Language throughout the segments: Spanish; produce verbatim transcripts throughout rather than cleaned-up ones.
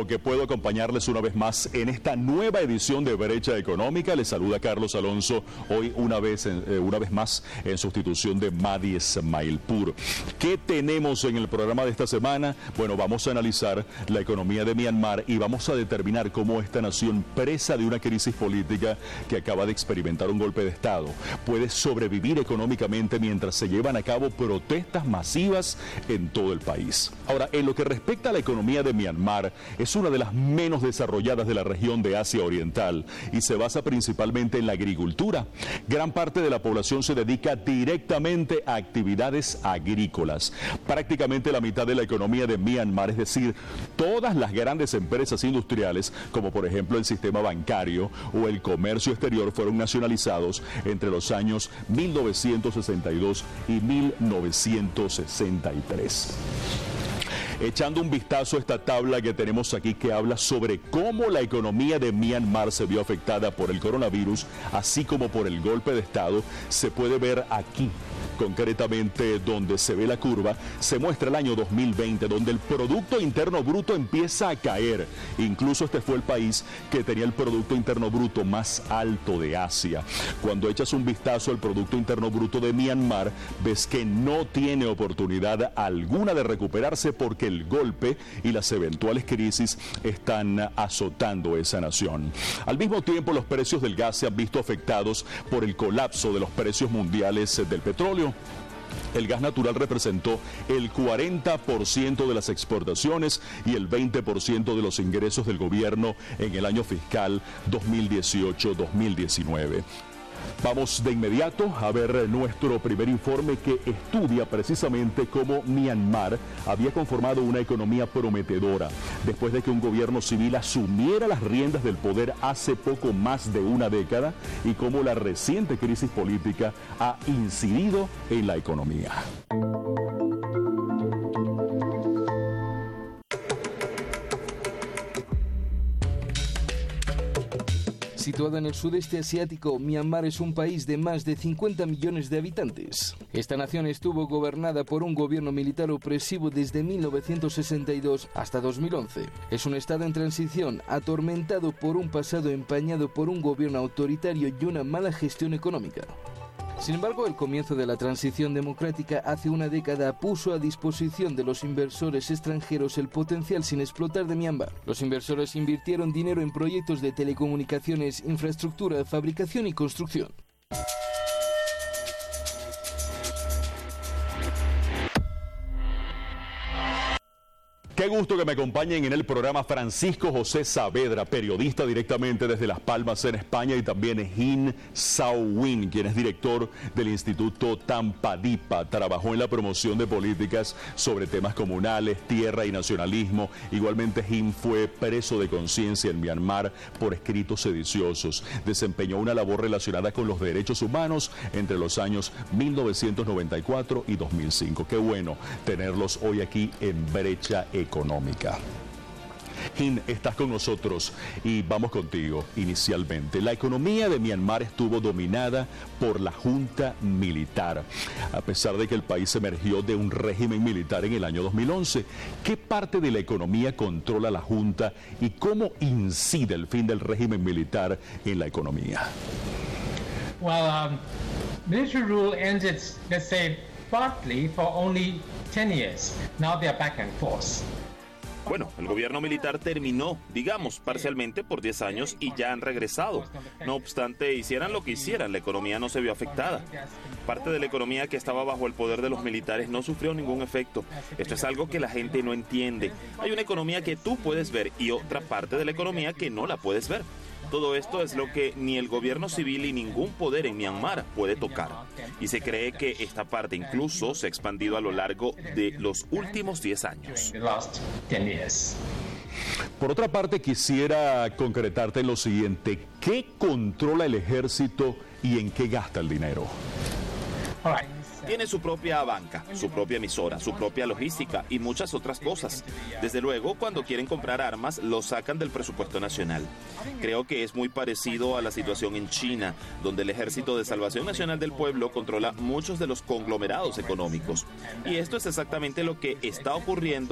bueno que puedo acompañarles una vez más en esta nueva edición de Brecha Económica. Les saluda Carlos Alonso, hoy una vez, eh, una vez más en sustitución de Madi Esmailpur. ¿Qué tenemos en el programa de esta semana? Bueno, vamos a analizar la economía de Myanmar y vamos a determinar cómo esta nación, presa de una crisis política que acaba de experimentar un golpe de Estado, puede sobrevivir económicamente mientras se llevan a cabo protestas masivas en todo el país. Ahora, en lo que respecta a la economía de Myanmar, es una de las menos desarrolladas de la región de Asia Oriental y se basa principalmente en la agricultura. Gran parte de la población se dedica directamente a actividades agrícolas. Prácticamente la mitad de la economía de Myanmar, es decir, todas las grandes empresas industriales, como por ejemplo el sistema bancario o el comercio exterior, fueron nacionalizados entre los años mil novecientos sesenta y dos y mil novecientos sesenta y tres. Echando un vistazo a esta tabla que tenemos aquí, que habla sobre cómo la economía de Myanmar se vio afectada por el coronavirus, así como por el golpe de Estado, se puede ver aquí. Concretamente, donde se ve la curva, se muestra el año dos mil veinte, donde el Producto Interno Bruto empieza a caer. Incluso este fue el país que tenía el Producto Interno Bruto más alto de Asia. Cuando echas un vistazo al Producto Interno Bruto de Myanmar, ves que no tiene oportunidad alguna de recuperarse porque el golpe y las eventuales crisis están azotando esa nación. Al mismo tiempo, los precios del gas se han visto afectados por el colapso de los precios mundiales del petróleo. El gas natural representó el cuarenta por ciento de las exportaciones y el veinte por ciento de los ingresos del gobierno en el año fiscal dos mil dieciocho dos mil diecinueve. Vamos de inmediato a ver nuestro primer informe, que estudia precisamente cómo Myanmar había conformado una economía prometedora después de que un gobierno civil asumiera las riendas del poder hace poco más de una década y cómo la reciente crisis política ha incidido en la economía. Situada en el sudeste asiático, Myanmar es un país de más de cincuenta millones de habitantes. Esta nación estuvo gobernada por un gobierno militar opresivo desde mil novecientos sesenta y dos hasta dos mil once. Es un estado en transición, atormentado por un pasado empañado por un gobierno autoritario y una mala gestión económica. Sin embargo, el comienzo de la transición democrática hace una década puso a disposición de los inversores extranjeros el potencial sin explotar de Myanmar. Los inversores invirtieron dinero en proyectos de telecomunicaciones, infraestructura, fabricación y construcción. Qué gusto que me acompañen en el programa Francisco José Saavedra, periodista directamente desde Las Palmas en España, y también Hin Sao Win, quien es director del Instituto Tampadipa. Trabajó en la promoción de políticas sobre temas comunales, tierra y nacionalismo. Igualmente, Hin fue preso de conciencia en Myanmar por escritos sediciosos. Desempeñó una labor relacionada con los derechos humanos entre los años mil novecientos noventa y cuatro y dos mil cinco. Qué bueno tenerlos hoy aquí en Brecha Económica. Hin, estás con nosotros y vamos contigo inicialmente. La economía de Myanmar estuvo dominada por la junta militar, a pesar de que el país emergió de un régimen militar en el año dos mil once. ¿Qué parte de la economía controla la junta y cómo incide el fin del régimen militar en la economía? Well, um, military rule ended, let's say, partly for only ten years. Now they are back in force. Bueno, el gobierno militar terminó, digamos, parcialmente por diez años y ya han regresado. No obstante, hicieran lo que hicieran, la economía no se vio afectada. Parte de la economía que estaba bajo el poder de los militares no sufrió ningún efecto. Esto es algo que la gente no entiende. Hay una economía que tú puedes ver y otra parte de la economía que no la puedes ver. Todo esto es lo que ni el gobierno civil y ningún poder en Myanmar puede tocar. Y se cree que esta parte incluso se ha expandido a lo largo de los últimos diez años. Por otra parte, quisiera concretarte en lo siguiente. ¿Qué controla el ejército y en qué gasta el dinero? Tiene su propia banca, su propia emisora, su propia logística y muchas otras cosas. Desde luego, cuando quieren comprar armas, lo sacan del presupuesto nacional. Creo que es muy parecido a la situación en China, donde el Ejército de Salvación Nacional del Pueblo controla muchos de los conglomerados económicos. Y esto es exactamente lo que está ocurriendo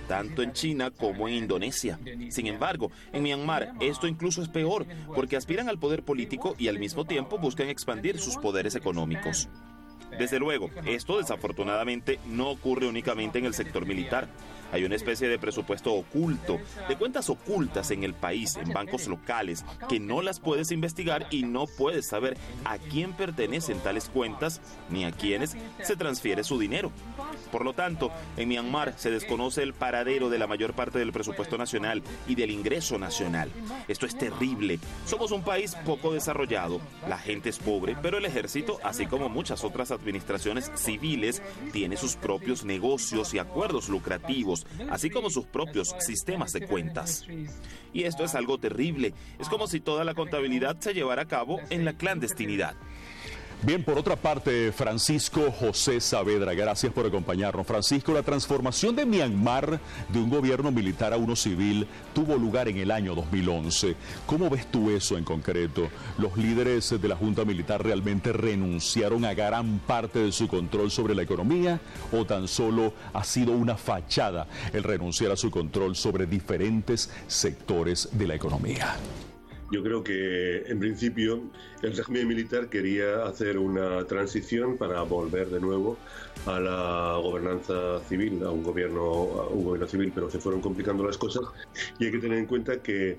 tanto en China como en Indonesia. Sin embargo, en Myanmar esto incluso es peor, porque aspiran al poder político y al mismo tiempo buscan expandir sus poderes económicos. Desde luego, esto desafortunadamente no ocurre únicamente en el sector militar. Hay una especie de presupuesto oculto, de cuentas ocultas en el país, en bancos locales, que no las puedes investigar y no puedes saber a quién pertenecen tales cuentas ni a quiénes se transfiere su dinero. Por lo tanto, en Myanmar se desconoce el paradero de la mayor parte del presupuesto nacional y del ingreso nacional. Esto es terrible. Somos un país poco desarrollado, la gente es pobre, pero el ejército, así como muchas otras administraciones civiles, tiene sus propios negocios y acuerdos lucrativos, así como sus propios sistemas de cuentas. Y esto es algo terrible. Es como si toda la contabilidad se llevara a cabo en la clandestinidad. Bien, por otra parte, Francisco José Saavedra, gracias por acompañarnos. Francisco, la transformación de Myanmar de un gobierno militar a uno civil tuvo lugar en el año dos mil once. ¿Cómo ves tú eso en concreto? ¿Los líderes de la Junta Militar realmente renunciaron a gran parte de su control sobre la economía o tan solo ha sido una fachada el renunciar a su control sobre diferentes sectores de la economía? Yo creo que, en principio, el régimen militar quería hacer una transición para volver de nuevo a la gobernanza civil, a un gobierno, a un gobierno civil, pero se fueron complicando las cosas y hay que tener en cuenta que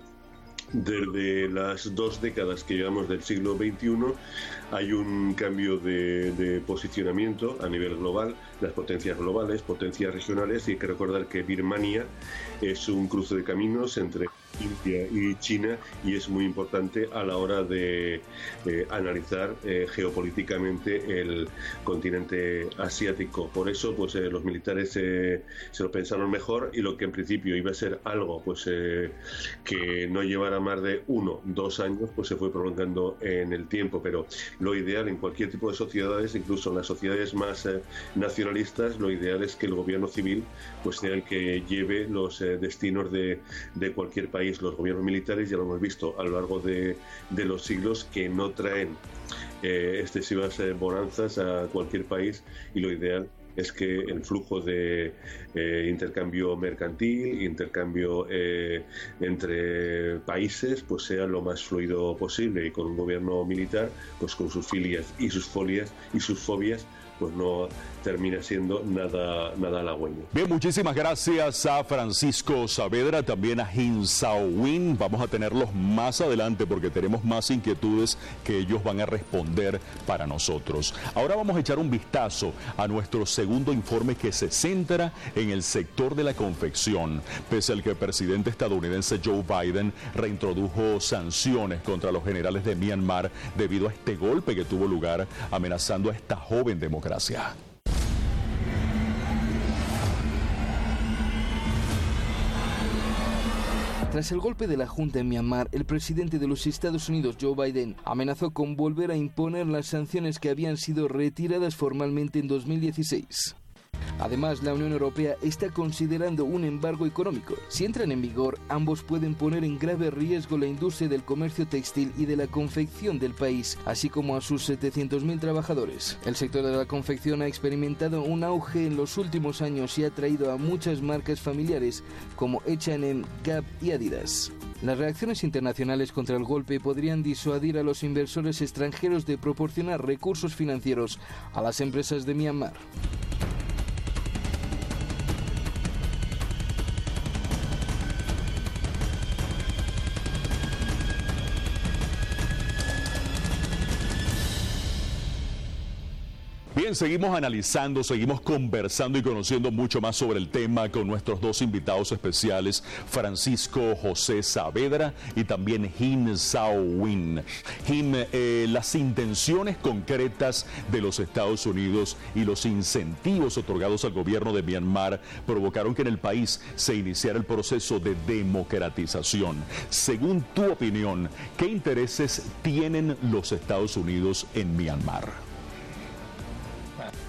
desde las dos décadas que llevamos del siglo veintiuno hay un cambio de, de posicionamiento a nivel global, las potencias globales, potencias regionales, y hay que recordar que Birmania es un cruce de caminos entre India y China y es muy importante a la hora de eh, analizar eh, geopolíticamente el continente asiático. Por eso pues eh, los militares eh, se lo pensaron mejor y lo que en principio iba a ser algo pues eh, que no llevara más de uno, dos años, pues se fue prolongando en el tiempo, pero lo ideal en cualquier tipo de sociedades, incluso en las sociedades más eh, nacionalistas, lo ideal es que el gobierno civil pues sea el que lleve los eh, destinos de, de cualquier país. Los gobiernos militares, ya lo hemos visto a lo largo de, de los siglos, que no traen eh, excesivas eh, bonanzas a cualquier país, y lo ideal es que el flujo de eh, intercambio mercantil, intercambio eh, entre países, pues sea lo más fluido posible, y con un gobierno militar, pues con sus filias y sus folias y sus fobias, pues no termina siendo nada, nada halagüeño. Bien, muchísimas gracias a Francisco Saavedra, también a Hin Sao Win. Vamos a tenerlos más adelante porque tenemos más inquietudes que ellos van a responder para nosotros. Ahora vamos a echar un vistazo a nuestro segundo informe que se centra en el sector de la confección. Pese al que el presidente estadounidense Joe Biden reintrodujo sanciones contra los generales de Myanmar debido a este golpe que tuvo lugar amenazando a esta joven democracia. Gracias. Tras el golpe de la Junta en Myanmar, el presidente de los Estados Unidos, Joe Biden, amenazó con volver a imponer las sanciones que habían sido retiradas formalmente en dos mil dieciséis. Además, la Unión Europea está considerando un embargo económico. Si entran en vigor, ambos pueden poner en grave riesgo la industria del comercio textil y de la confección del país, así como a sus setecientos mil trabajadores. El sector de la confección ha experimentado un auge en los últimos años y ha traído a muchas marcas familiares como H and M, Gap y Adidas. Las reacciones internacionales contra el golpe podrían disuadir a los inversores extranjeros de proporcionar recursos financieros a las empresas de Myanmar. Bien, seguimos analizando, seguimos conversando y conociendo mucho más sobre el tema con nuestros dos invitados especiales, Francisco José Saavedra y también Hin Sao Win. Hin, eh, las intenciones concretas de los Estados Unidos y los incentivos otorgados al gobierno de Myanmar provocaron que en el país se iniciara el proceso de democratización. Según tu opinión, ¿qué intereses tienen los Estados Unidos en Myanmar?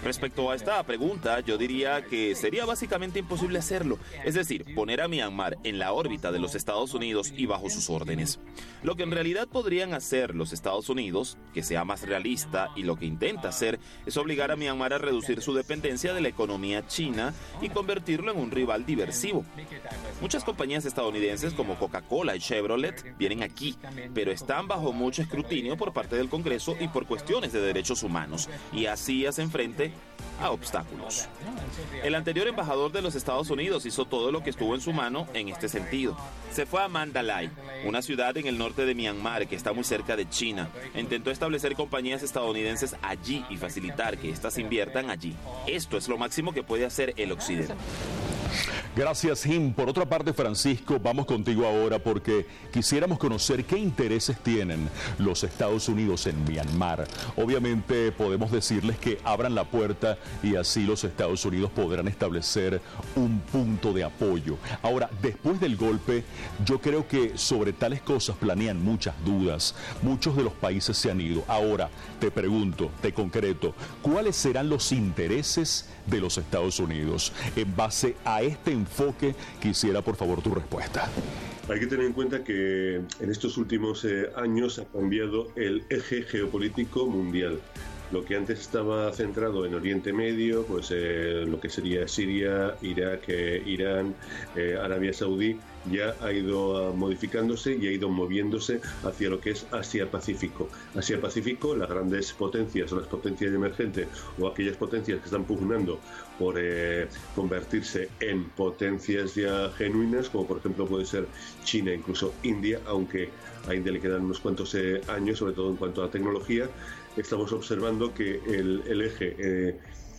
Respecto a esta pregunta, yo diría que sería básicamente imposible hacerlo, es decir, poner a Myanmar en la órbita de los Estados Unidos y bajo sus órdenes. Lo que en realidad podrían hacer los Estados Unidos, que sea más realista, y lo que intenta hacer, es obligar a Myanmar a reducir su dependencia de la economía china y convertirlo en un rival diversivo. Muchas compañías estadounidenses como Coca-Cola y Chevrolet vienen aquí, pero están bajo mucho escrutinio por parte del Congreso y por cuestiones de derechos humanos, y así hacen frente a obstáculos. El anterior embajador de los Estados Unidos hizo todo lo que estuvo en su mano en este sentido. Se fue a Mandalay, una ciudad en el norte de Myanmar que está muy cerca de China. Intentó establecer compañías estadounidenses allí y facilitar que éstas inviertan allí. Esto es lo máximo que puede hacer el Occidente. Gracias, Jim. Por otra parte, Francisco, vamos contigo ahora porque quisiéramos conocer qué intereses tienen los Estados Unidos en Myanmar. Obviamente podemos decirles que abran la puerta y así los Estados Unidos podrán establecer un punto de apoyo. Ahora, después del golpe, yo creo que sobre tales cosas planean muchas dudas. Muchos de los países se han ido. Ahora, te pregunto, te concreto, ¿cuáles serán los intereses de los Estados Unidos? En base a este enfoque, quisiera por favor tu respuesta. Hay que tener en cuenta que en estos últimos eh, años ha cambiado el eje geopolítico mundial. Lo que antes estaba centrado en Oriente Medio, pues eh, lo que sería Siria, Irak, eh, Irán, eh, Arabia Saudí, ya ha ido uh, modificándose y ha ido moviéndose hacia lo que es Asia-Pacífico. Asia-Pacífico, las grandes potencias o las potencias emergentes o aquellas potencias que están pugnando por eh, convertirse en potencias ya genuinas, como por ejemplo puede ser China, incluso India, aunque a India le quedan unos cuantos eh, años, sobre todo en cuanto a tecnología. Estamos observando que el, el eje eh,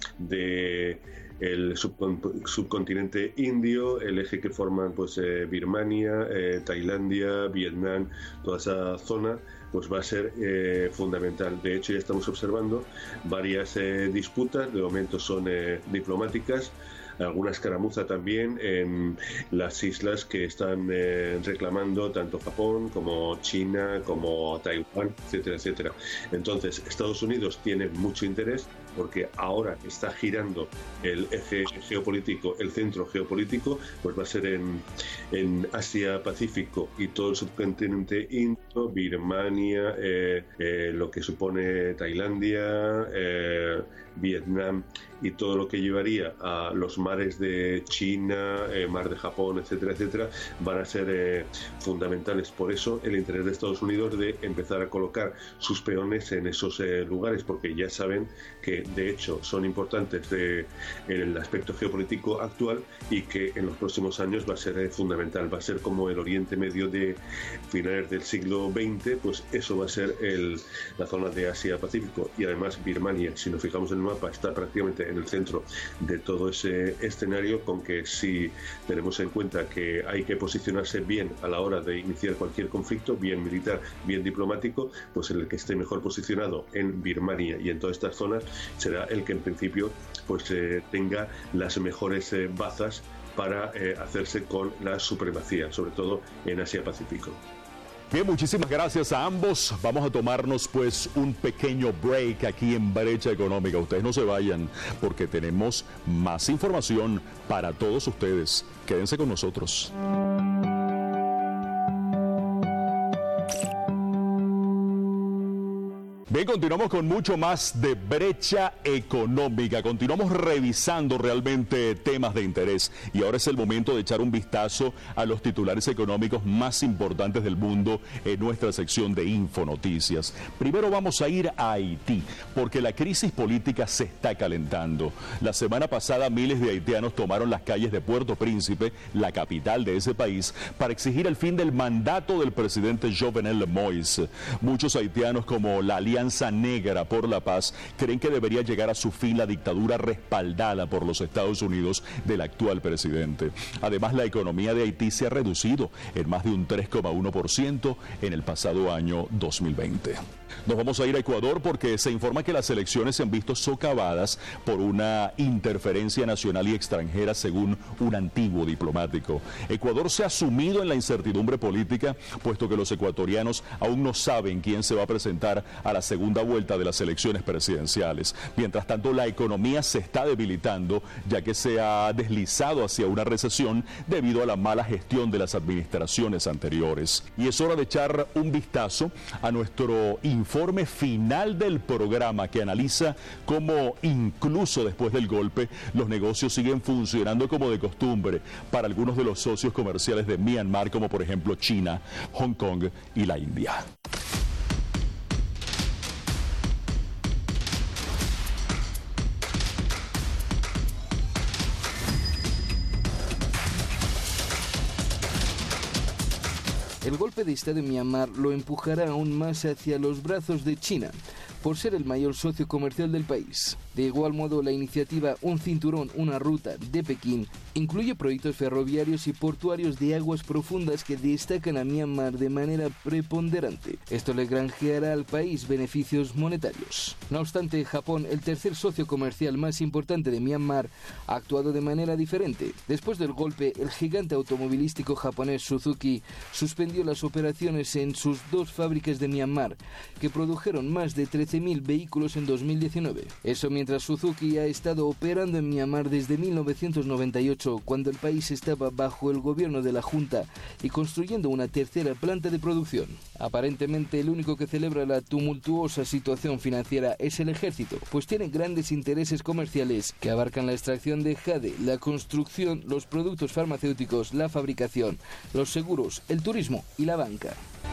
de el subcon subcontinente indio, el eje que forman pues eh, Birmania, eh, Tailandia, Vietnam, toda esa zona, pues va a ser eh, fundamental. De hecho, ya estamos observando varias eh, disputas, de momento son eh, diplomáticas, alguna escaramuza también en las islas que están eh, reclamando tanto Japón como China, como Taiwán, etcétera, etcétera. Entonces, Estados Unidos tiene mucho interés porque ahora está girando el eje geopolítico, el centro geopolítico, pues va a ser en, en Asia-Pacífico y todo el subcontinente indio, Birmania, eh, eh, lo que supone Tailandia, eh, Vietnam y todo lo que llevaría a los mares de China, eh, mar de Japón, etcétera, etcétera, van a ser eh, fundamentales. Por eso el interés de Estados Unidos de empezar a colocar sus peones en esos eh, lugares, porque ya saben que de hecho son importantes de, en el aspecto geopolítico actual y que en los próximos años va a ser eh, fundamental. Va a ser como el Oriente Medio de finales del siglo veinte, pues eso va a ser el, la zona de Asia-Pacífico. Y además Birmania, si nos fijamos en el mapa, está prácticamente en el centro de todo ese escenario, con que si tenemos en cuenta que hay que posicionarse bien a la hora de iniciar cualquier conflicto, bien militar, bien diplomático, pues el que esté mejor posicionado en Birmania y en todas estas zonas será el que en principio pues eh, tenga las mejores eh, bazas para eh, hacerse con la supremacía, sobre todo en Asia-Pacífico. Bien, muchísimas gracias a ambos. Vamos a tomarnos pues un pequeño break aquí en Brecha Económica. Ustedes no se vayan porque tenemos más información para todos ustedes. Quédense con nosotros. Bien, continuamos con mucho más de Brecha Económica. Continuamos revisando realmente temas de interés. Y ahora es el momento de echar un vistazo a los titulares económicos más importantes del mundo en nuestra sección de Infonoticias. Primero vamos a ir a Haití, porque la crisis política se está calentando. La semana pasada miles de haitianos tomaron las calles de Puerto Príncipe, la capital de ese país, para exigir el fin del mandato del presidente Jovenel Moïse. Muchos haitianos, como la Alianza Negra por la Paz, creen que debería llegar a su fin la dictadura respaldada por los Estados Unidos del actual presidente. Además, la economía de Haití se ha reducido en más de un tres coma uno por ciento en el pasado año dos mil veinte. Nos vamos a ir a Ecuador porque se informa que las elecciones se han visto socavadas por una interferencia nacional y extranjera, según un antiguo diplomático. Ecuador se ha sumido en la incertidumbre política, puesto que los ecuatorianos aún no saben quién se va a presentar a las segunda vuelta de las elecciones presidenciales. Mientras tanto, la economía se está debilitando, ya que se ha deslizado hacia una recesión debido a la mala gestión de las administraciones anteriores. Y es hora de echar un vistazo a nuestro informe final del programa, que analiza cómo incluso después del golpe los negocios siguen funcionando como de costumbre para algunos de los socios comerciales de Myanmar, como por ejemplo China, Hong Kong y la India. El golpe de Estado en Myanmar lo empujará aún más hacia los brazos de China, por ser el mayor socio comercial del país. De igual modo, la iniciativa Un Cinturón, una Ruta de Pekín incluye proyectos ferroviarios y portuarios de aguas profundas que destacan a Myanmar de manera preponderante. Esto le granjeará al país beneficios monetarios. No obstante, Japón, el tercer socio comercial más importante de Myanmar, ha actuado de manera diferente. Después del golpe, el gigante automovilístico japonés Suzuki suspendió las operaciones en sus dos fábricas de Myanmar, que produjeron más de trece mil vehículos en dos mil diecinueve. Eso mientras Suzuki ha estado operando en Myanmar desde mil novecientos noventa y ocho, cuando el país estaba bajo el gobierno de la Junta, y construyendo una tercera planta de producción. Aparentemente, el único que celebra la tumultuosa situación financiera es el ejército, pues tiene grandes intereses comerciales que abarcan la extracción de jade, la construcción, los productos farmacéuticos, la fabricación, los seguros, el turismo y la banca.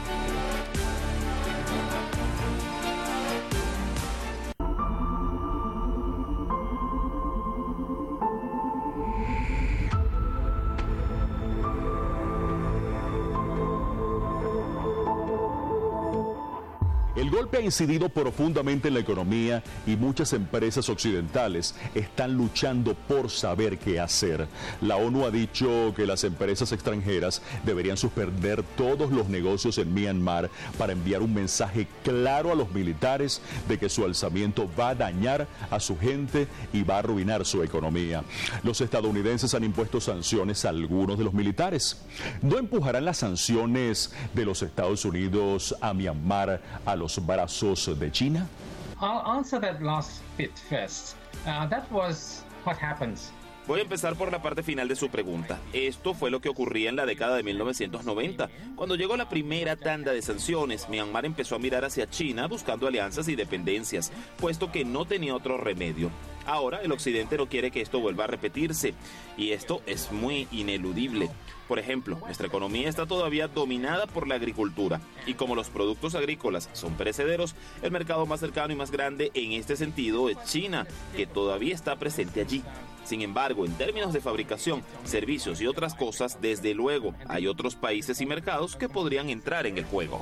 El golpe ha incidido profundamente en la economía y muchas empresas occidentales están luchando por saber qué hacer. La ONU ha dicho que las empresas extranjeras deberían suspender todos los negocios en Myanmar para enviar un mensaje claro a los militares de que su alzamiento va a dañar a su gente y va a arruinar su economía. Los estadounidenses han impuesto sanciones a algunos de los militares. ¿No empujarán las sanciones de los Estados Unidos a Myanmar a los brazos de China? I'll answer that last bit first. Uh, that was what happens. Voy a empezar por la parte final de su pregunta. Esto fue lo que ocurría en la década de mil novecientos noventa. Cuando llegó la primera tanda de sanciones, Myanmar empezó a mirar hacia China buscando alianzas y dependencias, puesto que no tenía otro remedio. Ahora el occidente no quiere que esto vuelva a repetirse, y esto es muy ineludible. Por ejemplo, nuestra economía está todavía dominada por la agricultura, y como los productos agrícolas son perecederos, el mercado más cercano y más grande en este sentido es China, que todavía está presente allí. Sin embargo, en términos de fabricación, servicios y otras cosas, desde luego, hay otros países y mercados que podrían entrar en el juego.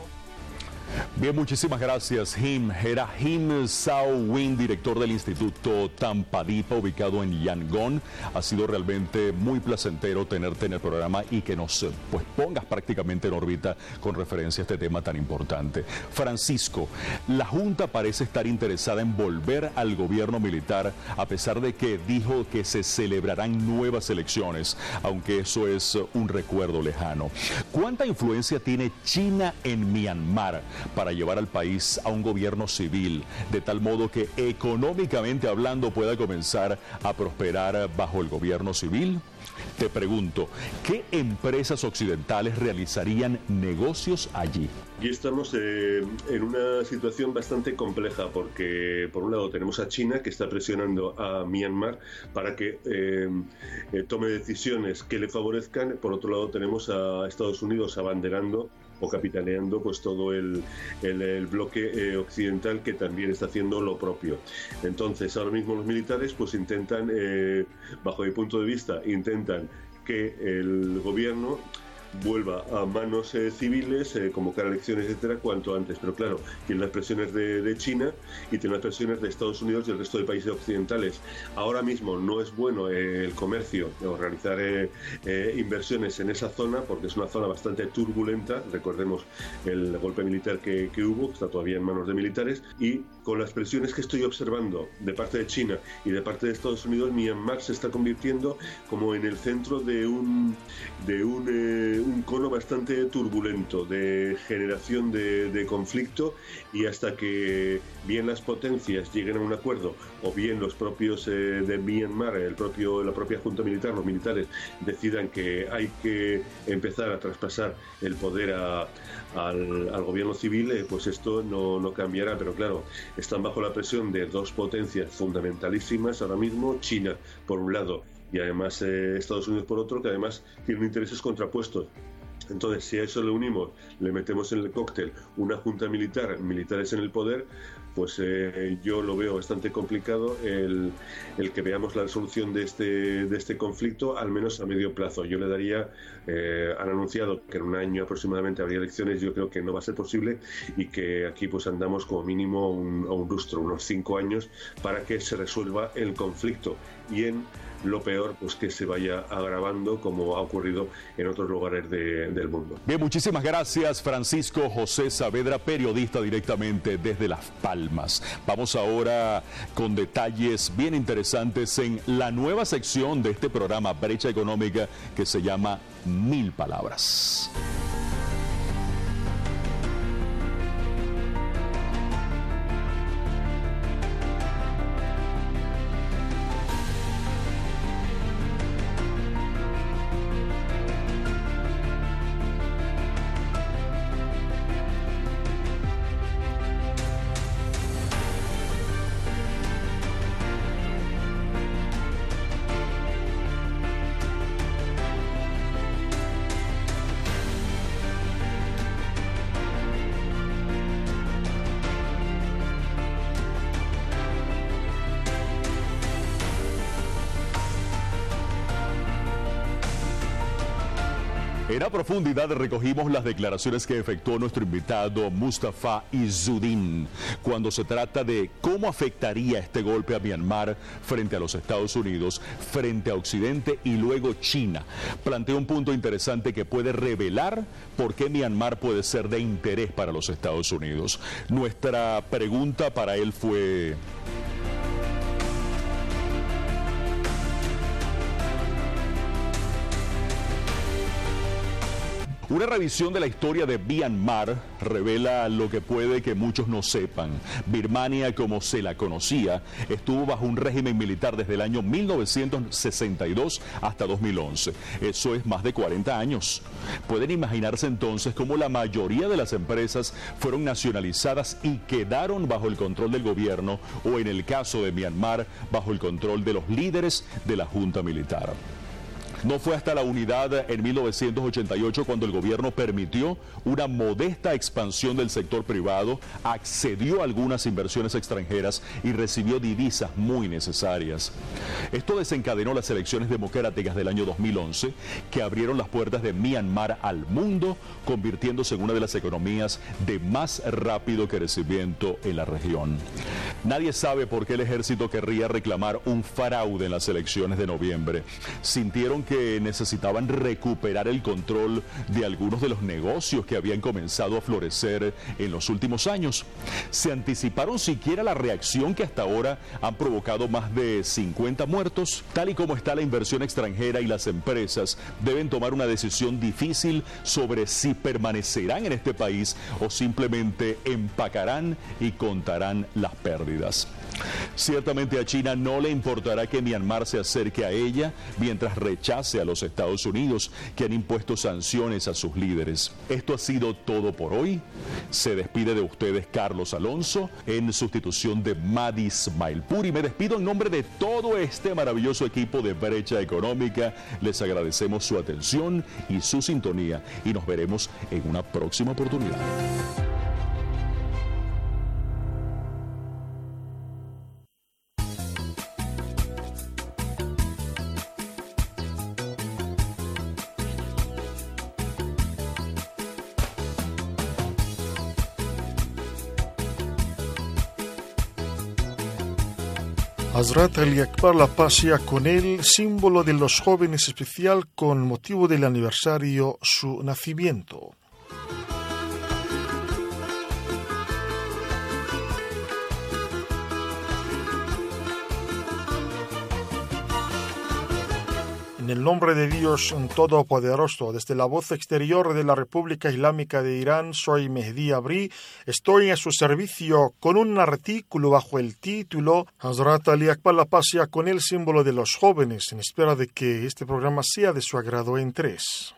Bien, muchísimas gracias, Him. Era Him Sao Win, director del Instituto Tampadipa, ubicado en Yangon. Ha sido realmente muy placentero tenerte en el programa y que nos pues, pongas prácticamente en órbita con referencia a este tema tan importante. Francisco, la Junta parece estar interesada en volver al gobierno militar, a pesar de que dijo que se celebrarán nuevas elecciones, aunque eso es un recuerdo lejano. ¿Cuánta influencia tiene China en Myanmar para llevar al país a un gobierno civil, de tal modo que económicamente hablando pueda comenzar a prosperar bajo el gobierno civil? Te pregunto, ¿qué empresas occidentales realizarían negocios allí? Y estamos eh, en una situación bastante compleja porque, por un lado, tenemos a China que está presionando a Myanmar para que eh, eh, tome decisiones que le favorezcan. Por otro lado, tenemos a Estados Unidos abanderando o capitaneando pues todo el, el, el bloque eh, occidental, que también está haciendo lo propio. Entonces, ahora mismo los militares pues intentan, eh, bajo mi punto de vista, intentan que el gobierno vuelva a manos eh, civiles, eh, convocar elecciones, etcétera, cuanto antes. Pero claro, tiene las presiones de, de China y tiene las presiones de Estados Unidos y el resto de países occidentales. Ahora mismo no es bueno eh, el comercio o realizar eh, eh, inversiones en esa zona, porque es una zona bastante turbulenta. Recordemos el golpe militar que, que hubo, que está todavía en manos de militares, y con las presiones que estoy observando de parte de China y de parte de Estados Unidos, Myanmar se está convirtiendo como en el centro de un de un eh, un cono bastante turbulento de generación de, de conflicto, y hasta que bien las potencias lleguen a un acuerdo o bien los propios eh, de Myanmar, el propio, la propia junta militar, los militares decidan que hay que empezar a traspasar el poder a, al, al gobierno civil, eh, pues esto no, no cambiará. Pero claro, están bajo la presión de dos potencias fundamentalísimas ahora mismo, China por un lado y además eh, Estados Unidos por otro, que además tienen intereses contrapuestos. Entonces, si a eso le unimos, le metemos en el cóctel una junta militar, militares en el poder, pues eh, yo lo veo bastante complicado el, el que veamos la resolución de este, de este conflicto, al menos a medio plazo. Yo le daría, eh, han anunciado que en un año aproximadamente habría elecciones, yo creo que no va a ser posible, y que aquí pues andamos como mínimo un, a un lustro, unos cinco años, para que se resuelva el conflicto. Y en lo peor, pues que se vaya agravando, como ha ocurrido en otros lugares de, del mundo. Bien, muchísimas gracias, Francisco José Saavedra, periodista directamente desde Las Palmas. Vamos ahora con detalles bien interesantes en la nueva sección de este programa Brecha Económica, que se llama Mil Palabras. En A Profundidad recogimos las declaraciones que efectuó nuestro invitado Mustafa Izzuddin cuando se trata de cómo afectaría este golpe a Myanmar frente a los Estados Unidos, frente a Occidente y luego China. Plantea un punto interesante que puede revelar por qué Myanmar puede ser de interés para los Estados Unidos. Nuestra pregunta para él fue: una revisión de la historia de Myanmar revela lo que puede que muchos no sepan. Birmania, como se la conocía, estuvo bajo un régimen militar desde el año mil novecientos sesenta y dos hasta dos mil once. Eso es más de cuarenta años. Pueden imaginarse entonces cómo la mayoría de las empresas fueron nacionalizadas y quedaron bajo el control del gobierno, o en el caso de Myanmar, bajo el control de los líderes de la junta militar. No fue hasta la unidad en mil novecientos ochenta y ocho cuando el gobierno permitió una modesta expansión del sector privado, accedió a algunas inversiones extranjeras y recibió divisas muy necesarias. Esto desencadenó las elecciones democráticas del año dos mil once, que abrieron las puertas de Myanmar al mundo, convirtiéndose en una de las economías de más rápido crecimiento en la región. Nadie sabe por qué el ejército querría reclamar un fraude en las elecciones de noviembre. Sintieron que que necesitaban recuperar el control de algunos de los negocios que habían comenzado a florecer en los últimos años. ¿Se anticiparon siquiera la reacción que hasta ahora han provocado más de cincuenta muertos? Tal y como está la inversión extranjera y las empresas deben tomar una decisión difícil sobre si permanecerán en este país o simplemente empacarán y contarán las pérdidas. Ciertamente a China no le importará que Myanmar se acerque a ella mientras rechace a los Estados Unidos, que han impuesto sanciones a sus líderes. Esto ha sido todo por hoy. Se despide de ustedes Carlos Alonso en sustitución de Madis Mailpur, y me despido en nombre de todo este maravilloso equipo de Brecha Económica. Les agradecemos su atención y su sintonía, y nos veremos en una próxima oportunidad. Hazrat Ali Akbar, la paz sea con él, símbolo de los jóvenes, especial con motivo del aniversario su nacimiento. En el nombre de Dios Todopoderoso, desde la voz exterior de la República Islámica de Irán, soy Mehdi Abri. Estoy a su servicio con un artículo bajo el título Hazrat Ali Akbar, la paz sea con él, símbolo de los jóvenes, en espera de que este programa sea de su agrado en tres.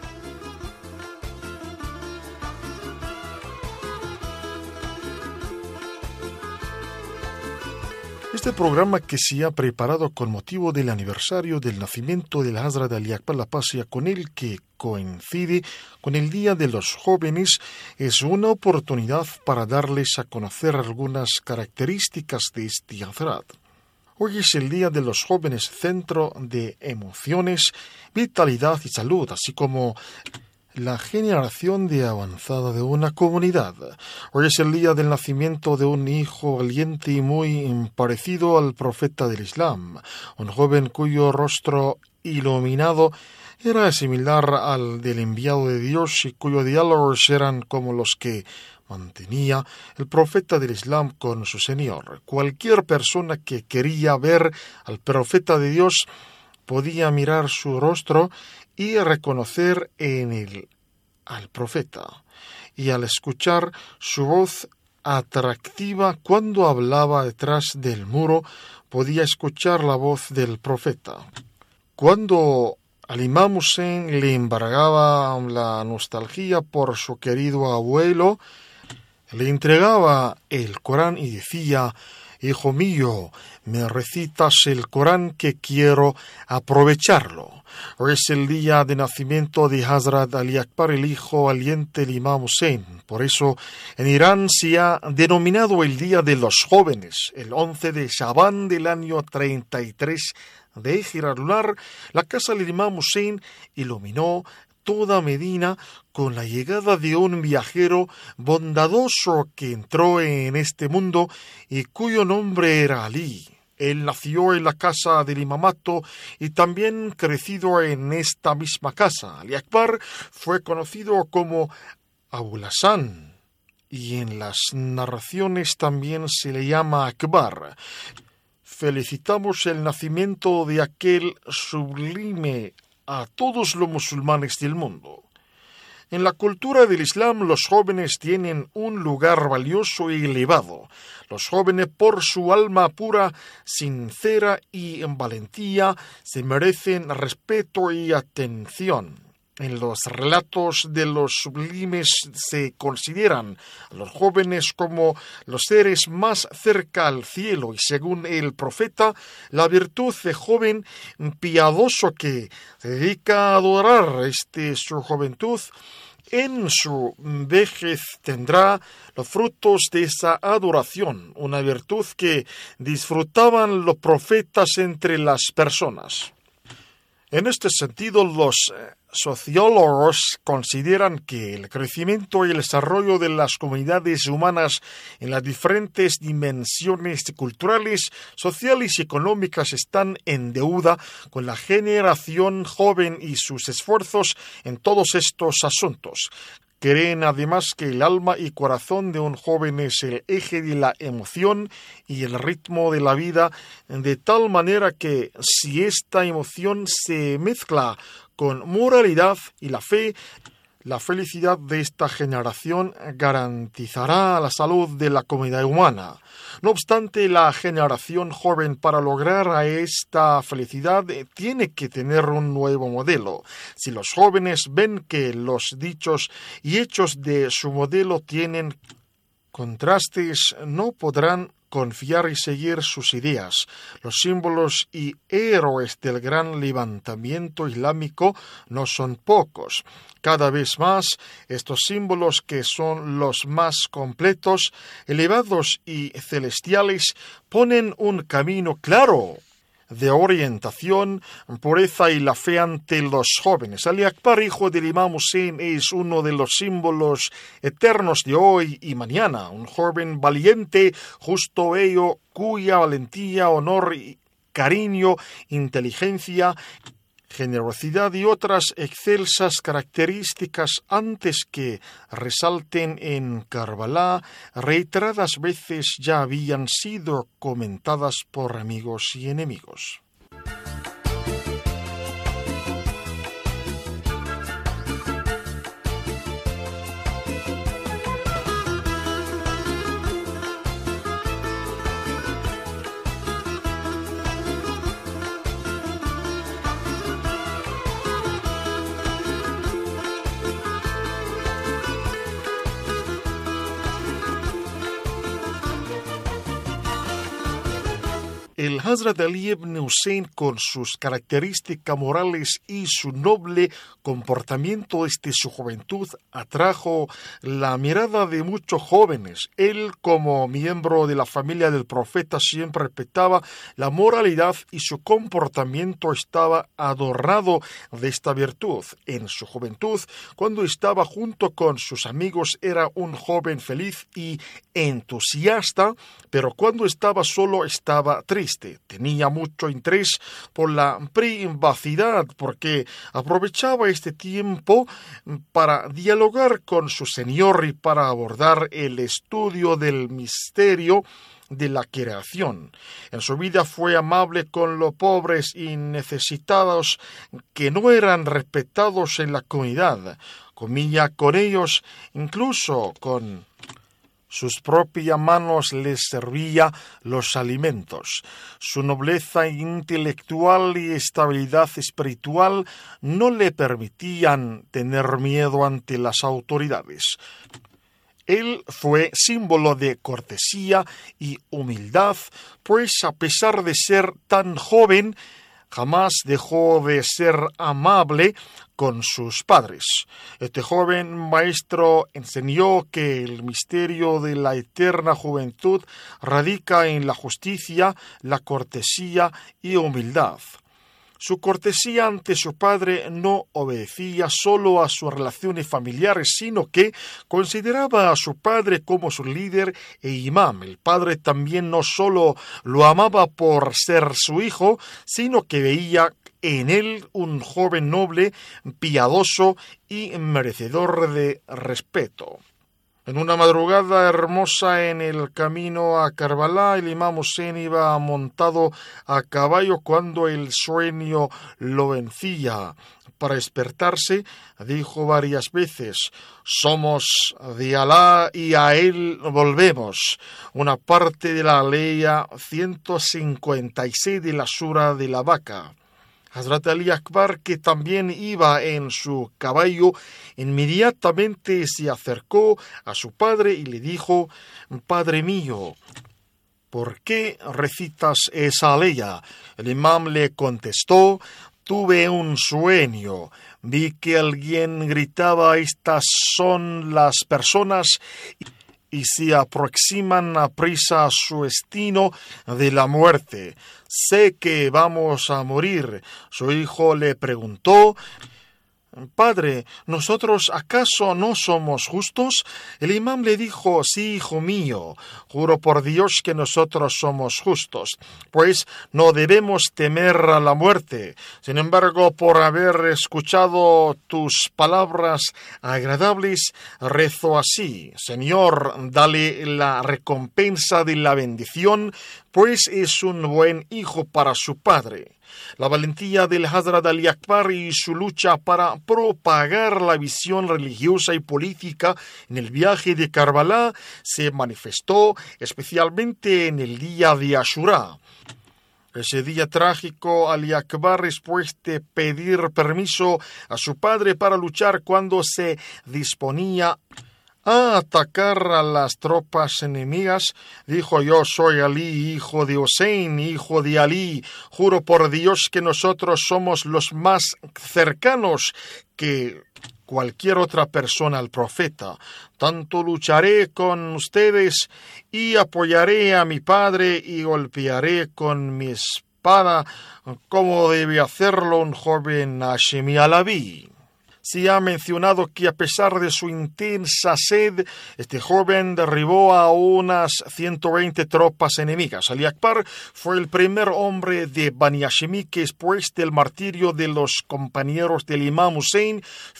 Este programa, que se ha preparado con motivo del aniversario del nacimiento del Hazrat Ali Akbar, la paz sea con él, que coincide con el Día de los Jóvenes, es una oportunidad para darles a conocer algunas características de este Hazrat. Hoy es el Día de los Jóvenes, centro de emociones, vitalidad y salud, así como la generación de avanzada de una comunidad. Hoy es el día del nacimiento de un hijo valiente y muy parecido al profeta del Islam, un joven cuyo rostro iluminado era similar al del enviado de Dios y cuyos diálogos eran como los que mantenía el profeta del Islam con su Señor. Cualquier persona que quería ver al profeta de Dios podía mirar su rostro y reconocer en él al profeta, y al escuchar su voz atractiva cuando hablaba detrás del muro, podía escuchar la voz del profeta. Cuando al Imam Hussein le embargaba la nostalgia por su querido abuelo, le entregaba el Corán y decía: «Hijo mío, me recitas el Corán que quiero aprovecharlo». Hoy es el día de nacimiento de Hazrat Ali Akbar, el hijo valiente del Imam Hussein. Por eso, en Irán se ha denominado el Día de los Jóvenes. El once de Shaban del año treinta y tres de Hijra lunar, la casa del Imam Hussein iluminó toda Medina con la llegada de un viajero bondadoso que entró en este mundo y cuyo nombre era Ali. Él nació en la casa del imamato y también crecido en esta misma casa. Ali Akbar fue conocido como Abul Hasan y en las narraciones también se le llama Akbar. Felicitamos el nacimiento de aquel sublime a todos los musulmanes del mundo. En la cultura del Islam, los jóvenes tienen un lugar valioso y elevado. Los jóvenes, por su alma pura, sincera y en valentía, se merecen respeto y atención. En los relatos de los sublimes se consideran a los jóvenes como los seres más cerca al cielo y, según el profeta, la virtud de joven piadoso que se dedica a adorar este, su juventud, en su vejez tendrá los frutos de esa adoración, una virtud que disfrutaban los profetas entre las personas. En este sentido, los sociólogos consideran que el crecimiento y el desarrollo de las comunidades humanas en las diferentes dimensiones culturales, sociales y económicas están en deuda con la generación joven y sus esfuerzos en todos estos asuntos. Creen además que el alma y corazón de un joven es el eje de la emoción y el ritmo de la vida, de tal manera que si esta emoción se mezcla con moralidad y la fe, la felicidad de esta generación garantizará la salud de la comunidad humana. No obstante, la generación joven, para lograr esta felicidad, tiene que tener un nuevo modelo. Si los jóvenes ven que los dichos y hechos de su modelo tienen contrastes, no podrán confiar y seguir sus ideas. Los símbolos y héroes del gran levantamiento islámico no son pocos. Cada vez más, estos símbolos, que son los más completos, elevados y celestiales, ponen un camino claro de orientación, pureza y la fe ante los jóvenes. Ali Akbar, hijo del Imam Hussein, es uno de los símbolos eternos de hoy y mañana. Un joven valiente, justo, bello, cuya valentía, honor y cariño, inteligencia, generosidad y otras excelsas características antes que resalten en Karbala, reiteradas veces ya habían sido comentadas por amigos y enemigos. el Hazrat Ali ibn Hussein, con sus características morales y su noble comportamiento desde su juventud, atrajo la mirada de muchos jóvenes. Él, como miembro de la familia del profeta, siempre respetaba la moralidad y su comportamiento estaba adornado de esta virtud. En su juventud, cuando estaba junto con sus amigos, era un joven feliz y entusiasta, pero cuando estaba solo estaba triste. Tenía mucho interés por la privacidad porque aprovechaba este tiempo para dialogar con su Señor y para abordar el estudio del misterio de la creación. En su vida fue amable con los pobres y necesitados que no eran respetados en la comunidad. Comía con ellos, incluso con sus propias manos les servía los alimentos. Su nobleza intelectual y estabilidad espiritual no le permitían tener miedo ante las autoridades. Él fue símbolo de cortesía y humildad, pues a pesar de ser tan joven, jamás dejó de ser amable con sus padres. Este joven maestro enseñó que el misterio de la eterna juventud radica en la justicia, la cortesía y humildad. Su cortesía ante su padre no obedecía solo a sus relaciones familiares, sino que consideraba a su padre como su líder e imán. El padre también no solo lo amaba por ser su hijo, sino que veía en él un joven noble, piadoso y merecedor de respeto. En una madrugada hermosa en el camino a Karbala, el imam Hussein iba montado a caballo cuando el sueño lo vencía. Para despertarse, dijo varias veces: «Somos de Alá y a él volvemos». Una parte de la aleya ciento cincuenta y seis de la sura de la vaca. Hazrat Ali Akbar, que también iba en su caballo, inmediatamente se acercó a su padre y le dijo: «Padre mío, ¿por qué recitas esa aleya?». El imam le contestó: «Tuve un sueño. Vi que alguien gritaba: estas son las personas y se aproximan a prisa a su destino de la muerte. Sé que vamos a morir». Su hijo le preguntó: «Padre, ¿nosotros acaso no somos justos?». El imam le dijo: «Sí, hijo mío, juro por Dios que nosotros somos justos, pues no debemos temer a la muerte. Sin embargo, por haber escuchado tus palabras agradables, rezo así: Señor, dale la recompensa de la bendición, pues es un buen hijo para su padre». La valentía del Hazrat Ali Akbar y su lucha para propagar la visión religiosa y política en el viaje de Karbala se manifestó especialmente en el día de Ashura. Ese día trágico, Ali Akbar, después de pedir permiso a su padre para luchar cuando se disponía a atacar a las tropas enemigas, dijo: «Yo soy Ali, hijo de Hussein, hijo de Ali. Juro por Dios que nosotros somos los más cercanos que cualquier otra persona al profeta. Tanto lucharé con ustedes y apoyaré a mi padre y golpearé con mi espada como debe hacerlo un joven hashemí alabí». Se ha mencionado que a pesar de su intensa sed, este joven derribó a unas ciento veinte tropas enemigas. Ali Akbar fue el primer hombre de Bani Hashemí que, después del martirio de los compañeros del imam Hussein,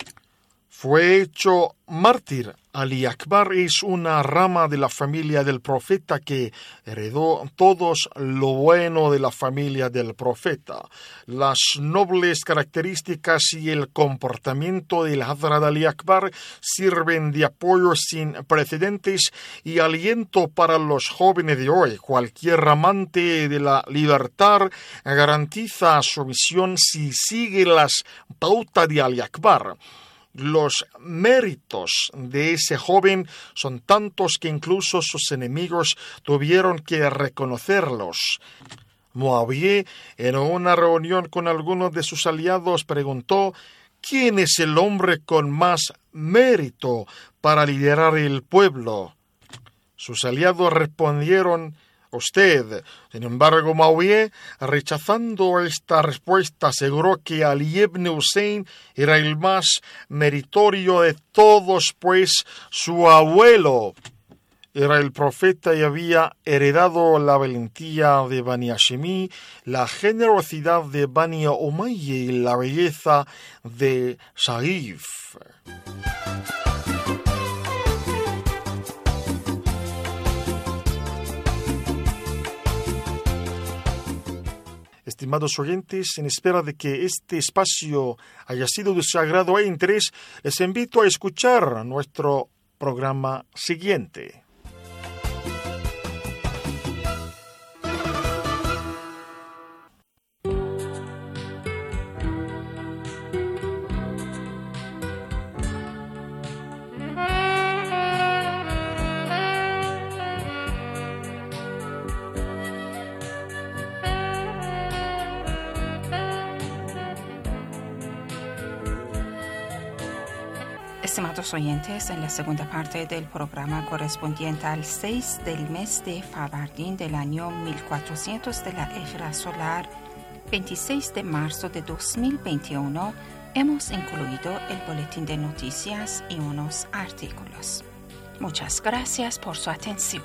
fue hecho mártir. Ali Akbar es una rama de la familia del profeta que heredó todos lo bueno de la familia del profeta. Las nobles características y el comportamiento del Hazrat Ali Akbar sirven de apoyo sin precedentes y aliento para los jóvenes de hoy. Cualquier amante de la libertad garantiza su misión si sigue las pautas de Ali Akbar. Los méritos de ese joven son tantos que incluso sus enemigos tuvieron que reconocerlos. Muawiyeh, en una reunión con algunos de sus aliados, preguntó ¿quién es el hombre con más mérito para liderar el pueblo? Sus aliados respondieron usted. Sin embargo, Muawiyeh, rechazando esta respuesta, aseguró que Ali ibn Hussein era el más meritorio de todos, pues su abuelo era el profeta y había heredado la valentía de Bani Hashemí, la generosidad de Bani Umayya y la belleza de Saif. Estimados oyentes, en espera de que este espacio haya sido de su agrado e interés, les invito a escuchar nuestro programa siguiente. Estimados oyentes, en la segunda parte del programa correspondiente al seis del mes de Farbardin del año mil cuatrocientos de la era solar, veintiséis de marzo de dos mil veintiuno, hemos incluido el boletín de noticias y unos artículos. Muchas gracias por su atención.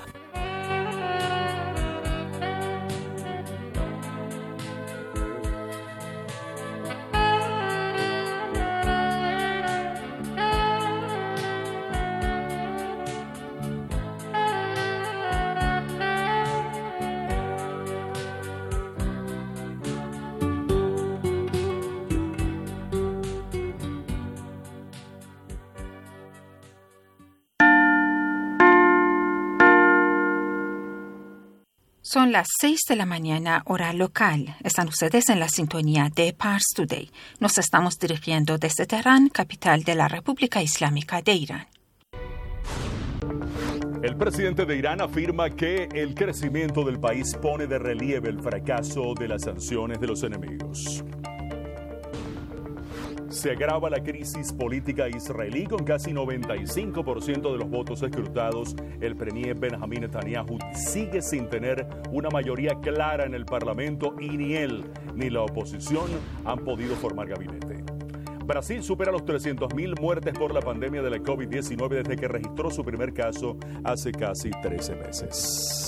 Son las seis de la mañana, hora local. Están ustedes en la sintonía de Pars Today. Nos estamos dirigiendo desde Teherán, capital de la República Islámica de Irán. El presidente de Irán afirma que el crecimiento del país pone de relieve el fracaso de las sanciones de los enemigos. Se agrava la crisis política israelí con casi noventa y cinco por ciento de los votos escrutados. El premier Benjamin Netanyahu sigue sin tener una mayoría clara en el Parlamento y ni él ni la oposición han podido formar gabinete. Brasil supera los trescientas mil muertes por la pandemia de la COVID diecinueve desde que registró su primer caso hace casi trece meses.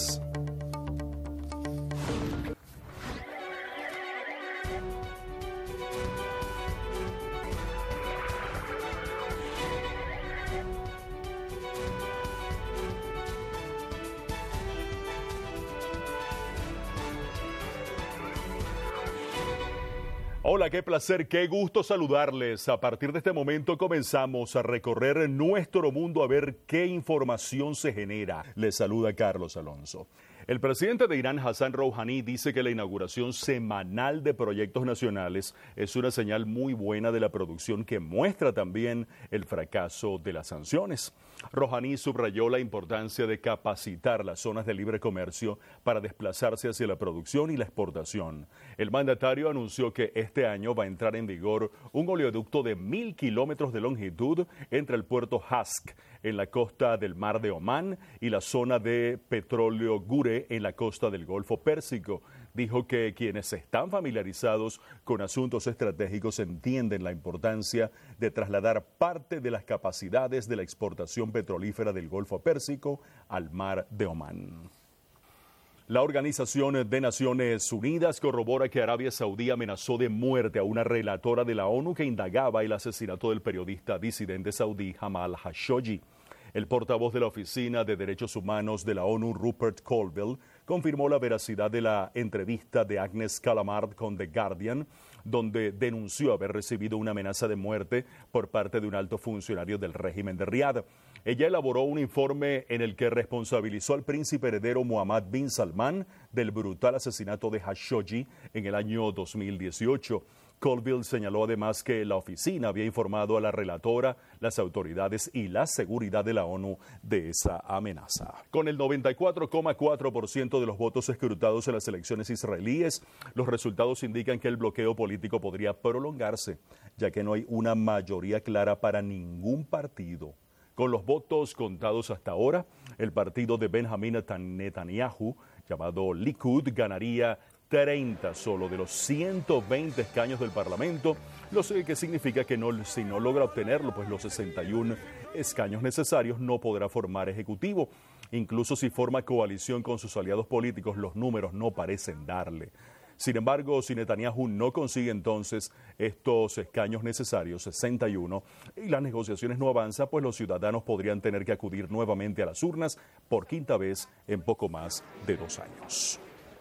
Hola, qué placer, qué gusto saludarles. A partir de este momento comenzamos a recorrer nuestro mundo a ver qué información se genera. Les saluda Carlos Alonso. El presidente de Irán, Hassan Rouhani, dice que la inauguración semanal de proyectos nacionales es una señal muy buena de la producción que muestra también el fracaso de las sanciones. Rouhani subrayó la importancia de capacitar las zonas de libre comercio para desplazarse hacia la producción y la exportación. El mandatario anunció que este año va a entrar en vigor un oleoducto de mil kilómetros de longitud entre el puerto Hask en la costa del Mar de Omán y la zona de petróleo Gure en la costa del Golfo Pérsico. Dijo que quienes están familiarizados con asuntos estratégicos entienden la importancia de trasladar parte de las capacidades de la exportación petrolífera del Golfo Pérsico al Mar de Omán. La Organización de Naciones Unidas corrobora que Arabia Saudí amenazó de muerte a una relatora de la ONU que indagaba el asesinato del periodista disidente saudí Jamal Khashoggi. El portavoz de la Oficina de Derechos Humanos de la ONU, Rupert Colville, confirmó la veracidad de la entrevista de Agnes Callamard con The Guardian, donde denunció haber recibido una amenaza de muerte por parte de un alto funcionario del régimen de Riad. Ella elaboró un informe en el que responsabilizó al príncipe heredero Mohammed bin Salman del brutal asesinato de Khashoggi en el año dos mil dieciocho. Colville señaló además que la oficina había informado a la relatora, las autoridades y la seguridad de la ONU de esa amenaza. Con el noventa y cuatro coma cuatro por ciento de los votos escrutados en las elecciones israelíes, los resultados indican que el bloqueo político podría prolongarse, ya que no hay una mayoría clara para ningún partido. Con los votos contados hasta ahora, el partido de Benjamin Netanyahu, llamado Likud, ganaría treinta solo de los ciento veinte escaños del Parlamento, lo que significa que no, si no logra obtenerlo, pues los sesenta y uno escaños necesarios, no podrá formar ejecutivo. Incluso si forma coalición con sus aliados políticos, los números no parecen darle. Sin embargo, si Netanyahu no consigue entonces estos escaños necesarios, sesenta y uno, y las negociaciones no avanzan, pues los ciudadanos podrían tener que acudir nuevamente a las urnas por quinta vez en poco más de dos años.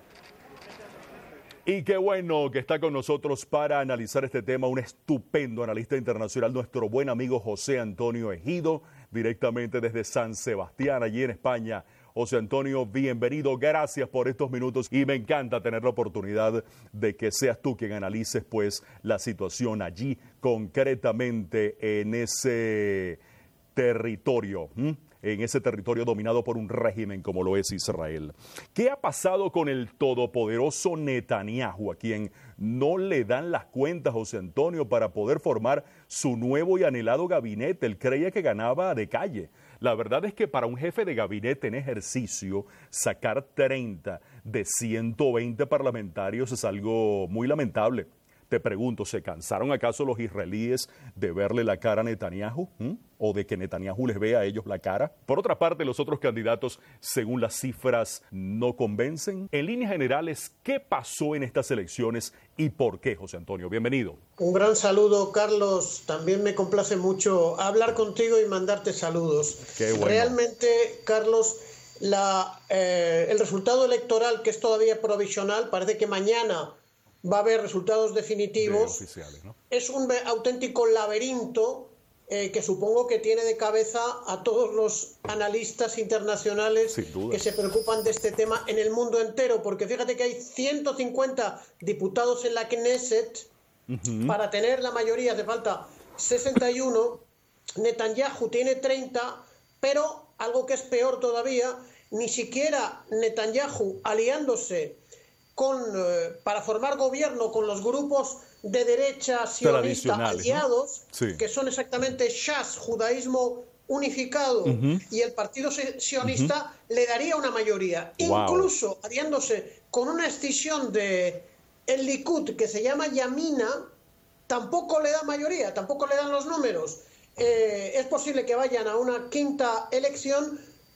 Y qué bueno que está con nosotros para analizar este tema un estupendo analista internacional, nuestro buen amigo José Antonio Ejido, directamente desde San Sebastián, allí en España. José Antonio, bienvenido, gracias por estos minutos y me encanta tener la oportunidad de que seas tú quien analices pues la situación allí concretamente en ese territorio. ¿m? en ese territorio dominado por un régimen como lo es Israel. ¿Qué ha pasado con el todopoderoso Netanyahu, a quien no le dan las cuentas, José Antonio, para poder formar su nuevo y anhelado gabinete? Él creía que ganaba de calle. La verdad es que para un jefe de gabinete en ejercicio, sacar treinta de ciento veinte parlamentarios es algo muy lamentable. Te pregunto, ¿se cansaron acaso los israelíes de verle la cara a Netanyahu? ¿Mm? ¿O de que Netanyahu les vea a ellos la cara? Por otra parte, los otros candidatos, según las cifras, no convencen. En líneas generales, ¿qué pasó en estas elecciones y por qué, José Antonio? Bienvenido. Un gran saludo, Carlos. También me complace mucho hablar contigo y mandarte saludos. Qué bueno. Realmente, Carlos, la, eh, el resultado electoral, que es todavía provisional, parece que mañana va a haber resultados definitivos. De oficiales, ¿no? Es un auténtico laberinto eh, que supongo que tiene de cabeza a todos los analistas internacionales que se preocupan de este tema en el mundo entero, porque fíjate que hay ciento cincuenta diputados en la Knesset. Uh-huh. Para tener la mayoría hace falta sesenta y uno, Netanyahu tiene treinta, pero algo que es peor todavía, ni siquiera Netanyahu aliándose Con, eh, para formar gobierno con los grupos de derecha sionista aliados, ¿no? Sí. Que son exactamente Shas, Judaísmo Unificado, uh-huh. y el Partido Sionista, uh-huh. le daría una mayoría. Wow. Incluso aliándose con una escisión de el Likud que se llama Yamina, tampoco le da mayoría, tampoco le dan los números. Eh, es posible que vayan a una quinta elección.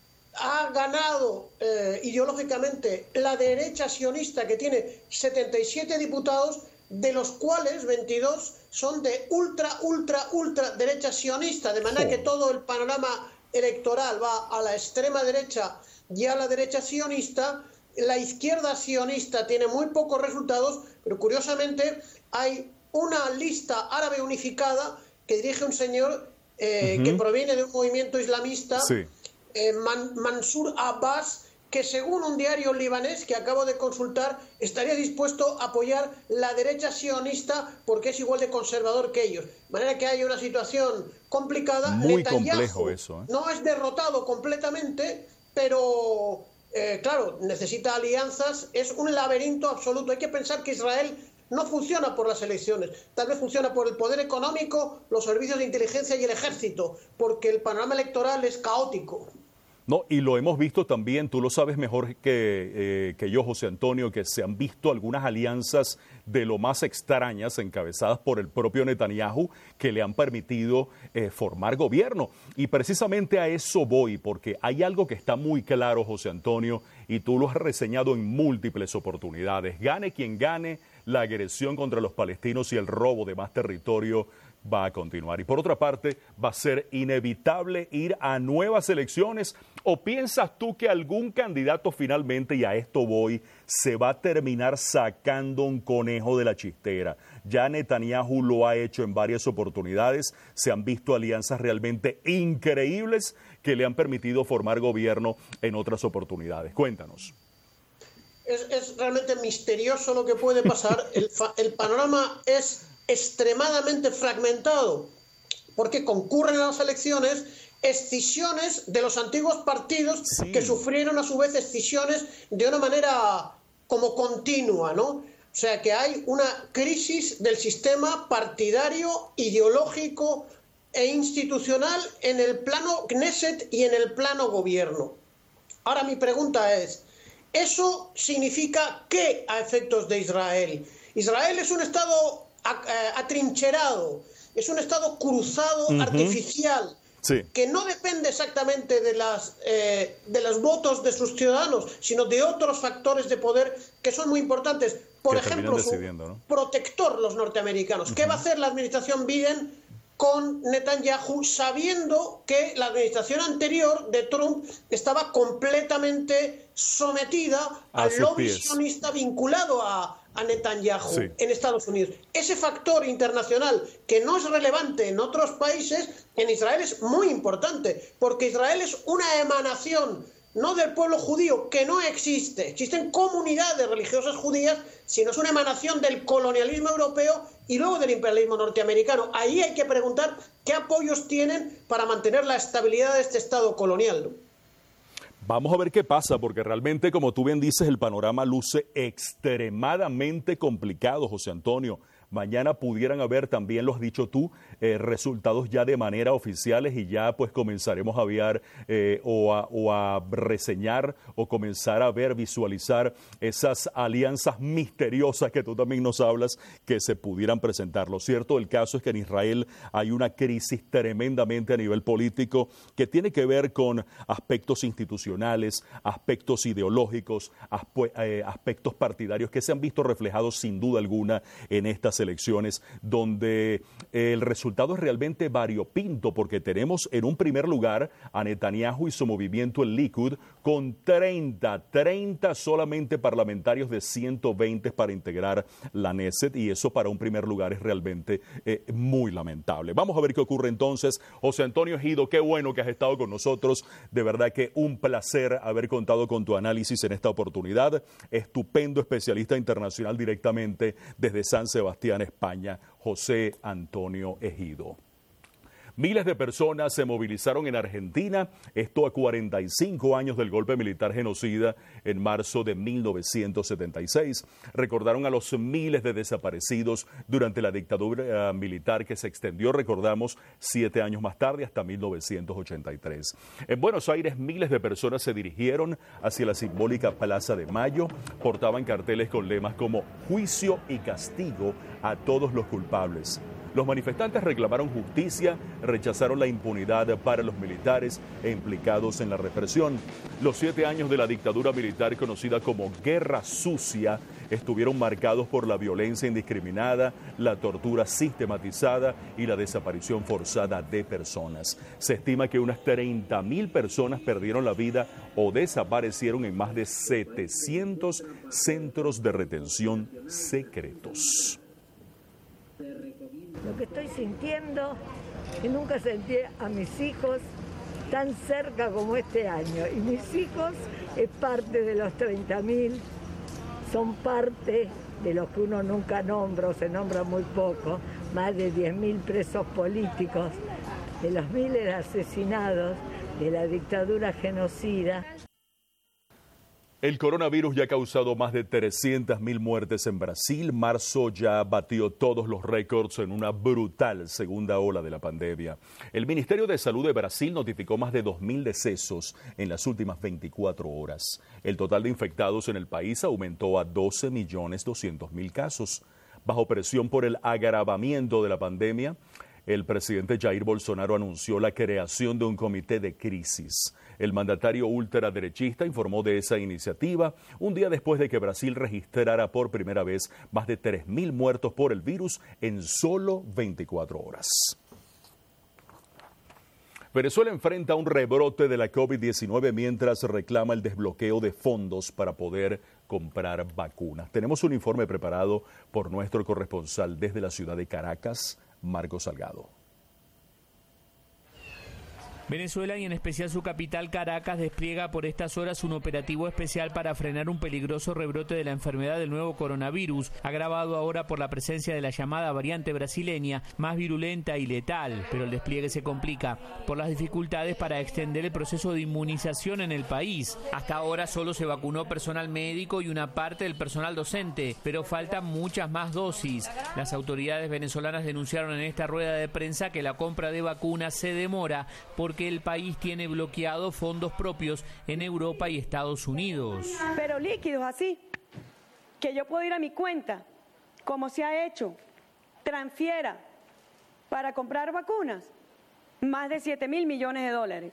Ha ganado eh, ideológicamente la derecha sionista, que tiene setenta y siete diputados, de los cuales veintidós son de ultra, ultra, ultra derecha sionista, de manera oh. que todo el panorama electoral va a la extrema derecha y a la derecha sionista. La izquierda sionista tiene muy pocos resultados, pero curiosamente hay una lista árabe unificada que dirige un señor eh, uh-huh. que proviene de un movimiento islamista. Sí. Eh, Man, Mansur Abbas, que según un diario libanés que acabo de consultar, estaría dispuesto a apoyar la derecha sionista porque es igual de conservador que ellos. De manera que hay una situación complicada. Muy Netanyahu complejo eso, ¿eh? No es derrotado completamente, pero eh, claro, necesita alianzas. Es un laberinto absoluto. Hay que pensar que Israel no funciona por las elecciones, tal vez funciona por el poder económico, los servicios de inteligencia y el ejército, porque el panorama electoral es caótico. No, y lo hemos visto también, tú lo sabes mejor que, eh, que yo, José Antonio, que se han visto algunas alianzas de lo más extrañas encabezadas por el propio Netanyahu que le han permitido eh, formar gobierno. Y precisamente a eso voy, porque hay algo que está muy claro, José Antonio, y tú lo has reseñado en múltiples oportunidades. Gane quien gane, la agresión contra los palestinos y el robo de más territorio va a continuar. Y por otra parte, ¿va a ser inevitable ir a nuevas elecciones? ¿O piensas tú que algún candidato finalmente, y a esto voy, se va a terminar sacando un conejo de la chistera? Ya Netanyahu lo ha hecho en varias oportunidades. Se han visto alianzas realmente increíbles que le han permitido formar gobierno en otras oportunidades. Cuéntanos. Es, es realmente misterioso lo que puede pasar. El, fa, el panorama es extremadamente fragmentado, porque concurren a las elecciones escisiones de los antiguos partidos sí. que sufrieron a su vez escisiones de una manera como continua, ¿no? O sea que hay una crisis del sistema partidario, ideológico e institucional en el plano Knesset y en el plano gobierno. Ahora mi pregunta es, ¿eso significa qué a efectos de Israel? Israel es un estado atrincherado, es un estado cruzado, uh-huh. artificial, sí. que no depende exactamente de, las, eh, de los votos de sus ciudadanos, sino de otros factores de poder que son muy importantes. Por que ejemplo, su ¿no? protector, los norteamericanos. Uh-huh. ¿Qué va a hacer la administración Biden con Netanyahu, sabiendo que la administración anterior de Trump estaba completamente sometida a al lobby sionista vinculado a, a Netanyahu sí. en Estados Unidos? Ese factor internacional que no es relevante en otros países, en Israel es muy importante, porque Israel es una emanación no del pueblo judío, que no existe. Existen comunidades religiosas judías, sino es una emanación del colonialismo europeo y luego del imperialismo norteamericano. Ahí hay que preguntar qué apoyos tienen para mantener la estabilidad de este Estado colonial, ¿no? Vamos a ver qué pasa, porque realmente, como tú bien dices, el panorama luce extremadamente complicado, José Antonio. Mañana pudieran haber, también lo has dicho tú, eh, resultados ya de manera oficiales y ya pues comenzaremos a ver eh, o, a, o a reseñar o comenzar a ver, visualizar esas alianzas misteriosas que tú también nos hablas que se pudieran presentar. Lo cierto del caso es que en Israel hay una crisis tremendamente a nivel político que tiene que ver con aspectos institucionales, aspectos ideológicos, aspe- eh, aspectos partidarios que se han visto reflejados sin duda alguna en estas elecciones, donde el resultado es realmente variopinto, porque tenemos en un primer lugar a Netanyahu y su movimiento, el Likud, con treinta, treinta solamente parlamentarios de ciento veinte para integrar la Knesset, y eso para un primer lugar es realmente eh, muy lamentable. Vamos a ver qué ocurre entonces. José Antonio Ejido, qué bueno que has estado con nosotros, de verdad que un placer haber contado con tu análisis en esta oportunidad. Estupendo especialista internacional directamente desde San Sebastián, España, José Antonio Ejido. Miles de personas se movilizaron en Argentina, esto a cuarenta y cinco años del golpe militar genocida en marzo de mil novecientos setenta y seis. Recordaron a los miles de desaparecidos durante la dictadura uh, militar que se extendió, recordamos, siete años más tarde hasta mil novecientos ochenta y tres. En Buenos Aires, miles de personas se dirigieron hacia la simbólica Plaza de Mayo, portaban carteles con lemas como juicio y castigo a todos los culpables. Los manifestantes reclamaron justicia, rechazaron la impunidad para los militares e implicados en la represión. Los siete años de la dictadura militar, conocida como Guerra Sucia, estuvieron marcados por la violencia indiscriminada, la tortura sistematizada y la desaparición forzada de personas. Se estima que unas treinta mil personas perdieron la vida o desaparecieron en más de setecientos centros de retención secretos. Lo que estoy sintiendo, que nunca sentí a mis hijos tan cerca como este año. Y mis hijos es parte de los treinta mil, son parte de los que uno nunca nombra, o se nombra muy poco, más de diez mil presos políticos, de los miles de asesinados de la dictadura genocida. El coronavirus ya ha causado más de trescientas mil muertes en Brasil. Marzo ya batió todos los récords en una brutal segunda ola de la pandemia. El Ministerio de Salud de Brasil notificó más de dos mil decesos en las últimas veinticuatro horas. El total de infectados en el país aumentó a doce millones doscientos mil casos. Bajo presión por el agravamiento de la pandemia, el presidente Jair Bolsonaro anunció la creación de un comité de crisis. El mandatario ultraderechista informó de esa iniciativa un día después de que Brasil registrara por primera vez más de tres mil muertos por el virus en solo veinticuatro horas. Venezuela enfrenta un rebrote de la COVID diecinueve mientras reclama el desbloqueo de fondos para poder comprar vacunas. Tenemos un informe preparado por nuestro corresponsal desde la ciudad de Caracas, Marco Salgado. Venezuela y en especial su capital Caracas despliega por estas horas un operativo especial para frenar un peligroso rebrote de la enfermedad del nuevo coronavirus, agravado ahora por la presencia de la llamada variante brasileña, más virulenta y letal, pero el despliegue se complica por las dificultades para extender el proceso de inmunización en el país. Hasta ahora solo se vacunó personal médico y una parte del personal docente, pero faltan muchas más dosis. Las autoridades venezolanas denunciaron en esta rueda de prensa que la compra de vacunas se demora porque que el país tiene bloqueado fondos propios en Europa y Estados Unidos. Pero líquidos así, que yo puedo ir a mi cuenta, como se ha hecho, transfiera para comprar vacunas, más de siete mil millones de dólares.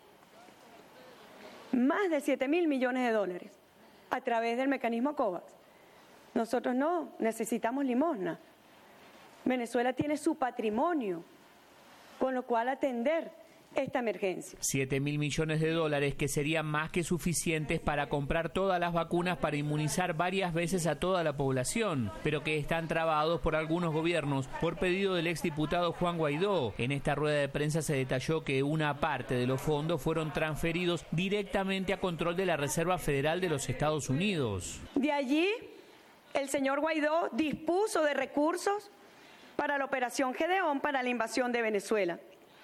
Más de siete mil millones de dólares a través del mecanismo COVAX. Nosotros no, necesitamos limosna. Venezuela tiene su patrimonio, con lo cual atender esta emergencia. siete mil millones de dólares que serían más que suficientes para comprar todas las vacunas para inmunizar varias veces a toda la población, pero que están trabados por algunos gobiernos por pedido del exdiputado Juan Guaidó. En esta rueda de prensa se detalló que una parte de los fondos fueron transferidos directamente a control de la Reserva Federal de los Estados Unidos. De allí, el señor Guaidó dispuso de recursos para la operación Gedeón para la invasión de Venezuela.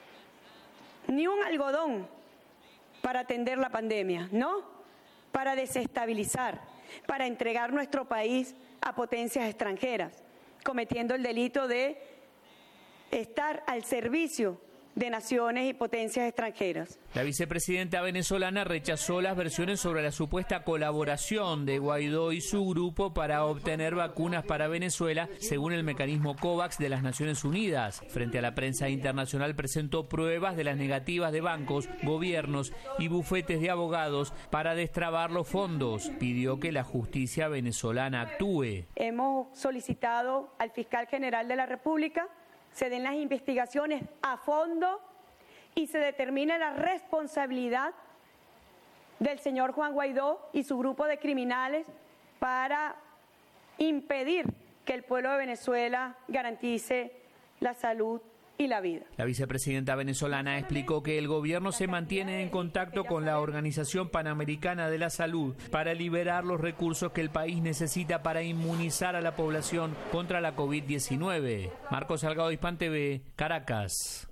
Ni un algodón para atender la pandemia, no, para desestabilizar, para entregar nuestro país a potencias extranjeras, cometiendo el delito de estar al servicio de naciones y potencias extranjeras. La vicepresidenta venezolana rechazó las versiones sobre la supuesta colaboración de Guaidó y su grupo para obtener vacunas para Venezuela, según el mecanismo COVAX de las Naciones Unidas. Frente a la prensa internacional presentó pruebas de las negativas de bancos, gobiernos y bufetes de abogados para destrabar los fondos. Pidió que la justicia venezolana actúe. Hemos solicitado al fiscal general de la República se den las investigaciones a fondo y se determine la responsabilidad del señor Juan Guaidó y su grupo de criminales para impedir que el pueblo de Venezuela garantice la salud y la vida. La vicepresidenta venezolana explicó que el gobierno se mantiene en contacto con la Organización Panamericana de la Salud para liberar los recursos que el país necesita para inmunizar a la población contra la COVID diecinueve. Marcos Salgado, Hispan T V, Caracas.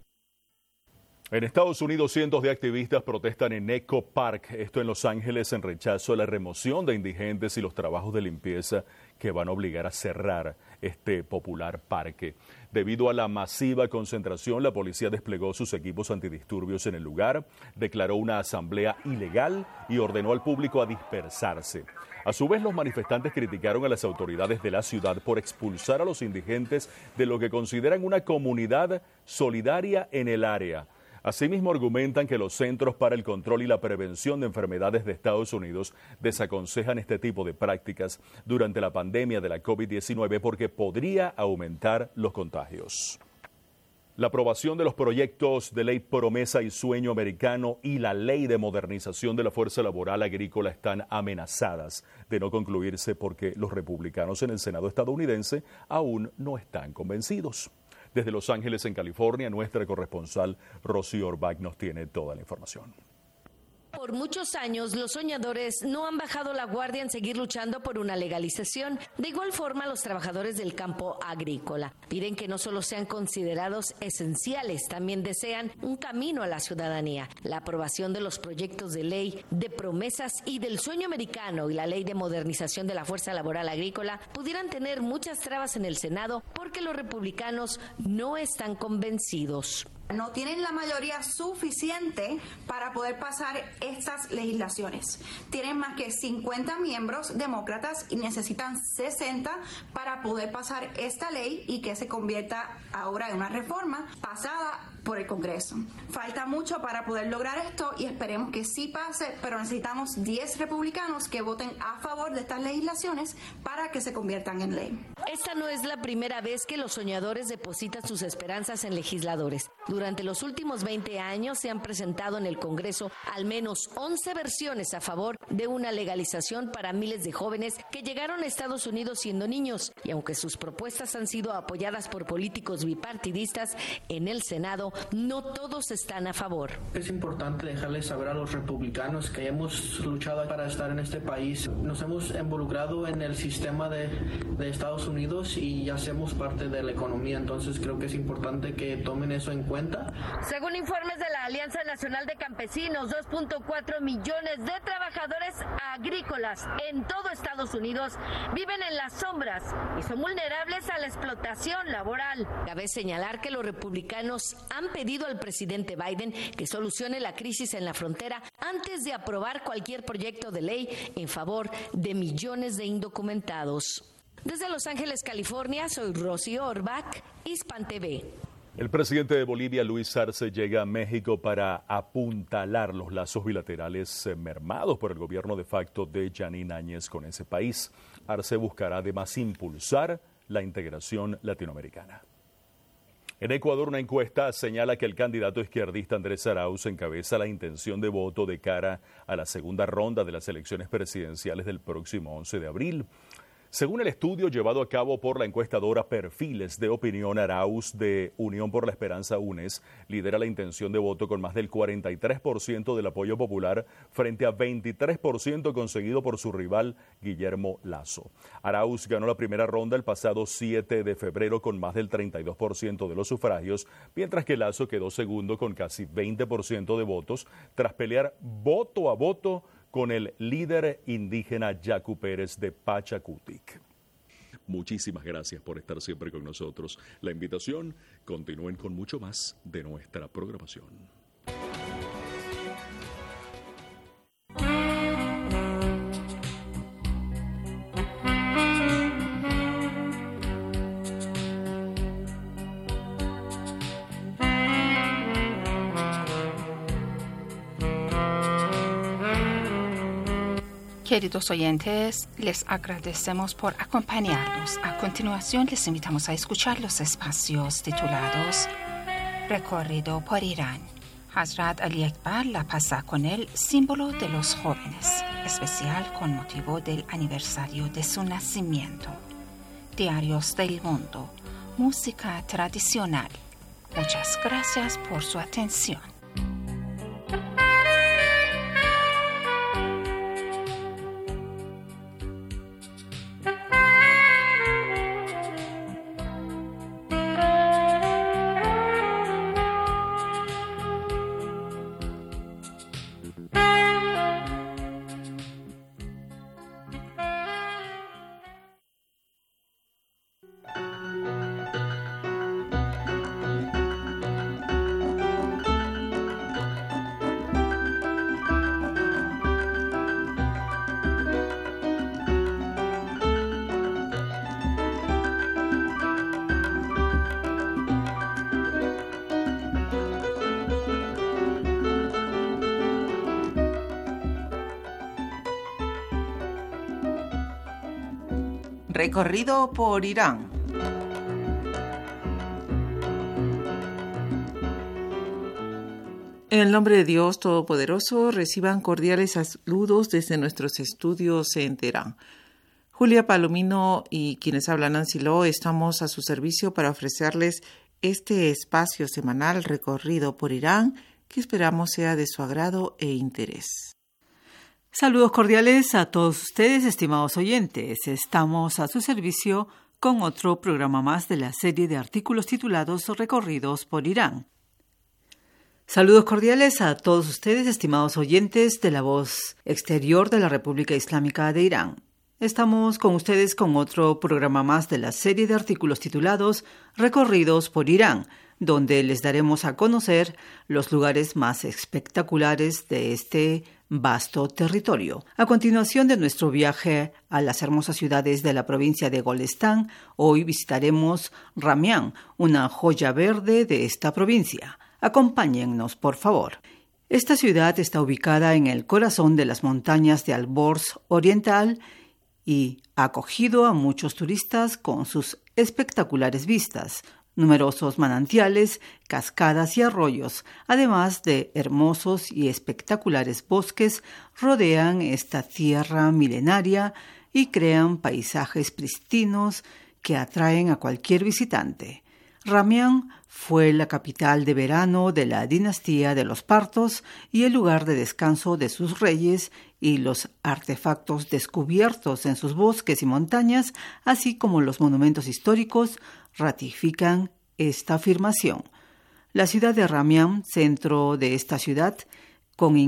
En Estados Unidos, cientos de activistas protestan en Echo Park, esto en Los Ángeles, en rechazo a la remoción de indigentes y los trabajos de limpieza que van a obligar a cerrar este popular parque. Debido a la masiva concentración, la policía desplegó sus equipos antidisturbios en el lugar, declaró una asamblea ilegal y ordenó al público a dispersarse. A su vez, los manifestantes criticaron a las autoridades de la ciudad por expulsar a los indigentes de lo que consideran una comunidad solidaria en el área. Asimismo, argumentan que los Centros para el Control y la Prevención de Enfermedades de Estados Unidos desaconsejan este tipo de prácticas durante la pandemia de la COVID diecinueve porque podría aumentar los contagios. La aprobación de los proyectos de ley Promesa y Sueño Americano y la Ley de Modernización de la Fuerza Laboral Agrícola están amenazadas de no concluirse porque los republicanos en el Senado estadounidense aún no están convencidos. Desde Los Ángeles, en California, nuestra corresponsal Rocío Orbach nos tiene toda la información. Por muchos años, los soñadores no han bajado la guardia en seguir luchando por una legalización. De igual forma, los trabajadores del campo agrícola piden que no solo sean considerados esenciales, también desean un camino a la ciudadanía. La aprobación de los proyectos de ley de promesas y del sueño americano y la ley de modernización de la fuerza laboral agrícola pudieran tener muchas trabas en el Senado porque los republicanos no están convencidos. No tienen la mayoría suficiente para poder pasar estas legislaciones. Tienen más que cincuenta miembros demócratas y necesitan sesenta para poder pasar esta ley y que se convierta ahora en una reforma pasada por el Congreso. Falta mucho para poder lograr esto y esperemos que sí pase, pero necesitamos diez republicanos que voten a favor de estas legislaciones para que se conviertan en ley. Esta no es la primera vez que los soñadores depositan sus esperanzas en legisladores. Durante Durante los últimos veinte años se han presentado en el Congreso al menos once versiones a favor de una legalización para miles de jóvenes que llegaron a Estados Unidos siendo niños, y aunque sus propuestas han sido apoyadas por políticos bipartidistas en el Senado, no todos están a favor. Es importante dejarles saber a los republicanos que hemos luchado para estar en este país. Nos hemos involucrado en el sistema de, de Estados Unidos y ya hacemos parte de la economía, entonces creo que es importante que tomen eso en cuenta. Según informes de la Alianza Nacional de Campesinos, dos punto cuatro millones de trabajadores agrícolas en todo Estados Unidos viven en las sombras y son vulnerables a la explotación laboral. Cabe señalar que los republicanos han pedido al presidente Biden que solucione la crisis en la frontera antes de aprobar cualquier proyecto de ley en favor de millones de indocumentados. Desde Los Ángeles, California, soy Rosy Orbach, Hispan T V. El presidente de Bolivia, Luis Arce, llega a México para apuntalar los lazos bilaterales mermados por el gobierno de facto de Jeanine Áñez con ese país. Arce buscará además impulsar la integración latinoamericana. En Ecuador, una encuesta señala que el candidato izquierdista Andrés Arauz encabeza la intención de voto de cara a la segunda ronda de las elecciones presidenciales del próximo once de abril. Según el estudio llevado a cabo por la encuestadora Perfiles de Opinión, Arauz de Unión por la Esperanza UNES lidera la intención de voto con más del cuarenta y tres por ciento del apoyo popular frente a veintitrés por ciento conseguido por su rival Guillermo Lasso. Arauz ganó la primera ronda el pasado siete de febrero con más del treinta y dos por ciento de los sufragios, mientras que Lasso quedó segundo con casi veinte por ciento de votos tras pelear voto a voto con el líder indígena Yacu Pérez de Pachacutic. Muchísimas gracias por estar siempre con nosotros. La invitación, continúen con mucho más de nuestra programación. Queridos oyentes, les agradecemos por acompañarnos. A continuación, les invitamos a escuchar los espacios titulados Recorrido por Irán. Hazrat Ali Akbar la pasa con el símbolo de los jóvenes, especial con motivo del aniversario de su nacimiento. Diarios del Mundo, música tradicional. Muchas gracias por su atención. Recorrido por Irán. En el nombre de Dios Todopoderoso, reciban cordiales saludos desde nuestros estudios en Teherán. Julia Palomino y quienes hablan Nancy Lo estamos a su servicio para ofrecerles este espacio semanal Recorrido por Irán, que esperamos sea de su agrado e interés. Saludos cordiales a todos ustedes, estimados oyentes. Estamos a su servicio con otro programa más de la serie de artículos titulados Recorridos por Irán. Saludos cordiales a todos ustedes, estimados oyentes de la voz exterior de la República Islámica de Irán. Estamos con ustedes con otro programa más de la serie de artículos titulados Recorridos por Irán, donde les daremos a conocer los lugares más espectaculares de este vasto territorio. A continuación de nuestro viaje a las hermosas ciudades de la provincia de Golestán, hoy visitaremos Ramián, una joya verde de esta provincia. Acompáñennos, por favor. Esta ciudad está ubicada en el corazón de las montañas de Alborz Oriental y ha acogido a muchos turistas con sus espectaculares vistas, Numerosos manantiales, cascadas y arroyos, además de hermosos y espectaculares bosques, rodean esta tierra milenaria y crean paisajes pristinos que atraen a cualquier visitante. Ramián fue la capital de verano de la dinastía de los Partos y el lugar de descanso de sus reyes, y los artefactos descubiertos en sus bosques y montañas, así como los monumentos históricos, ratifican esta afirmación. La ciudad de Ramián, centro de esta ciudad, con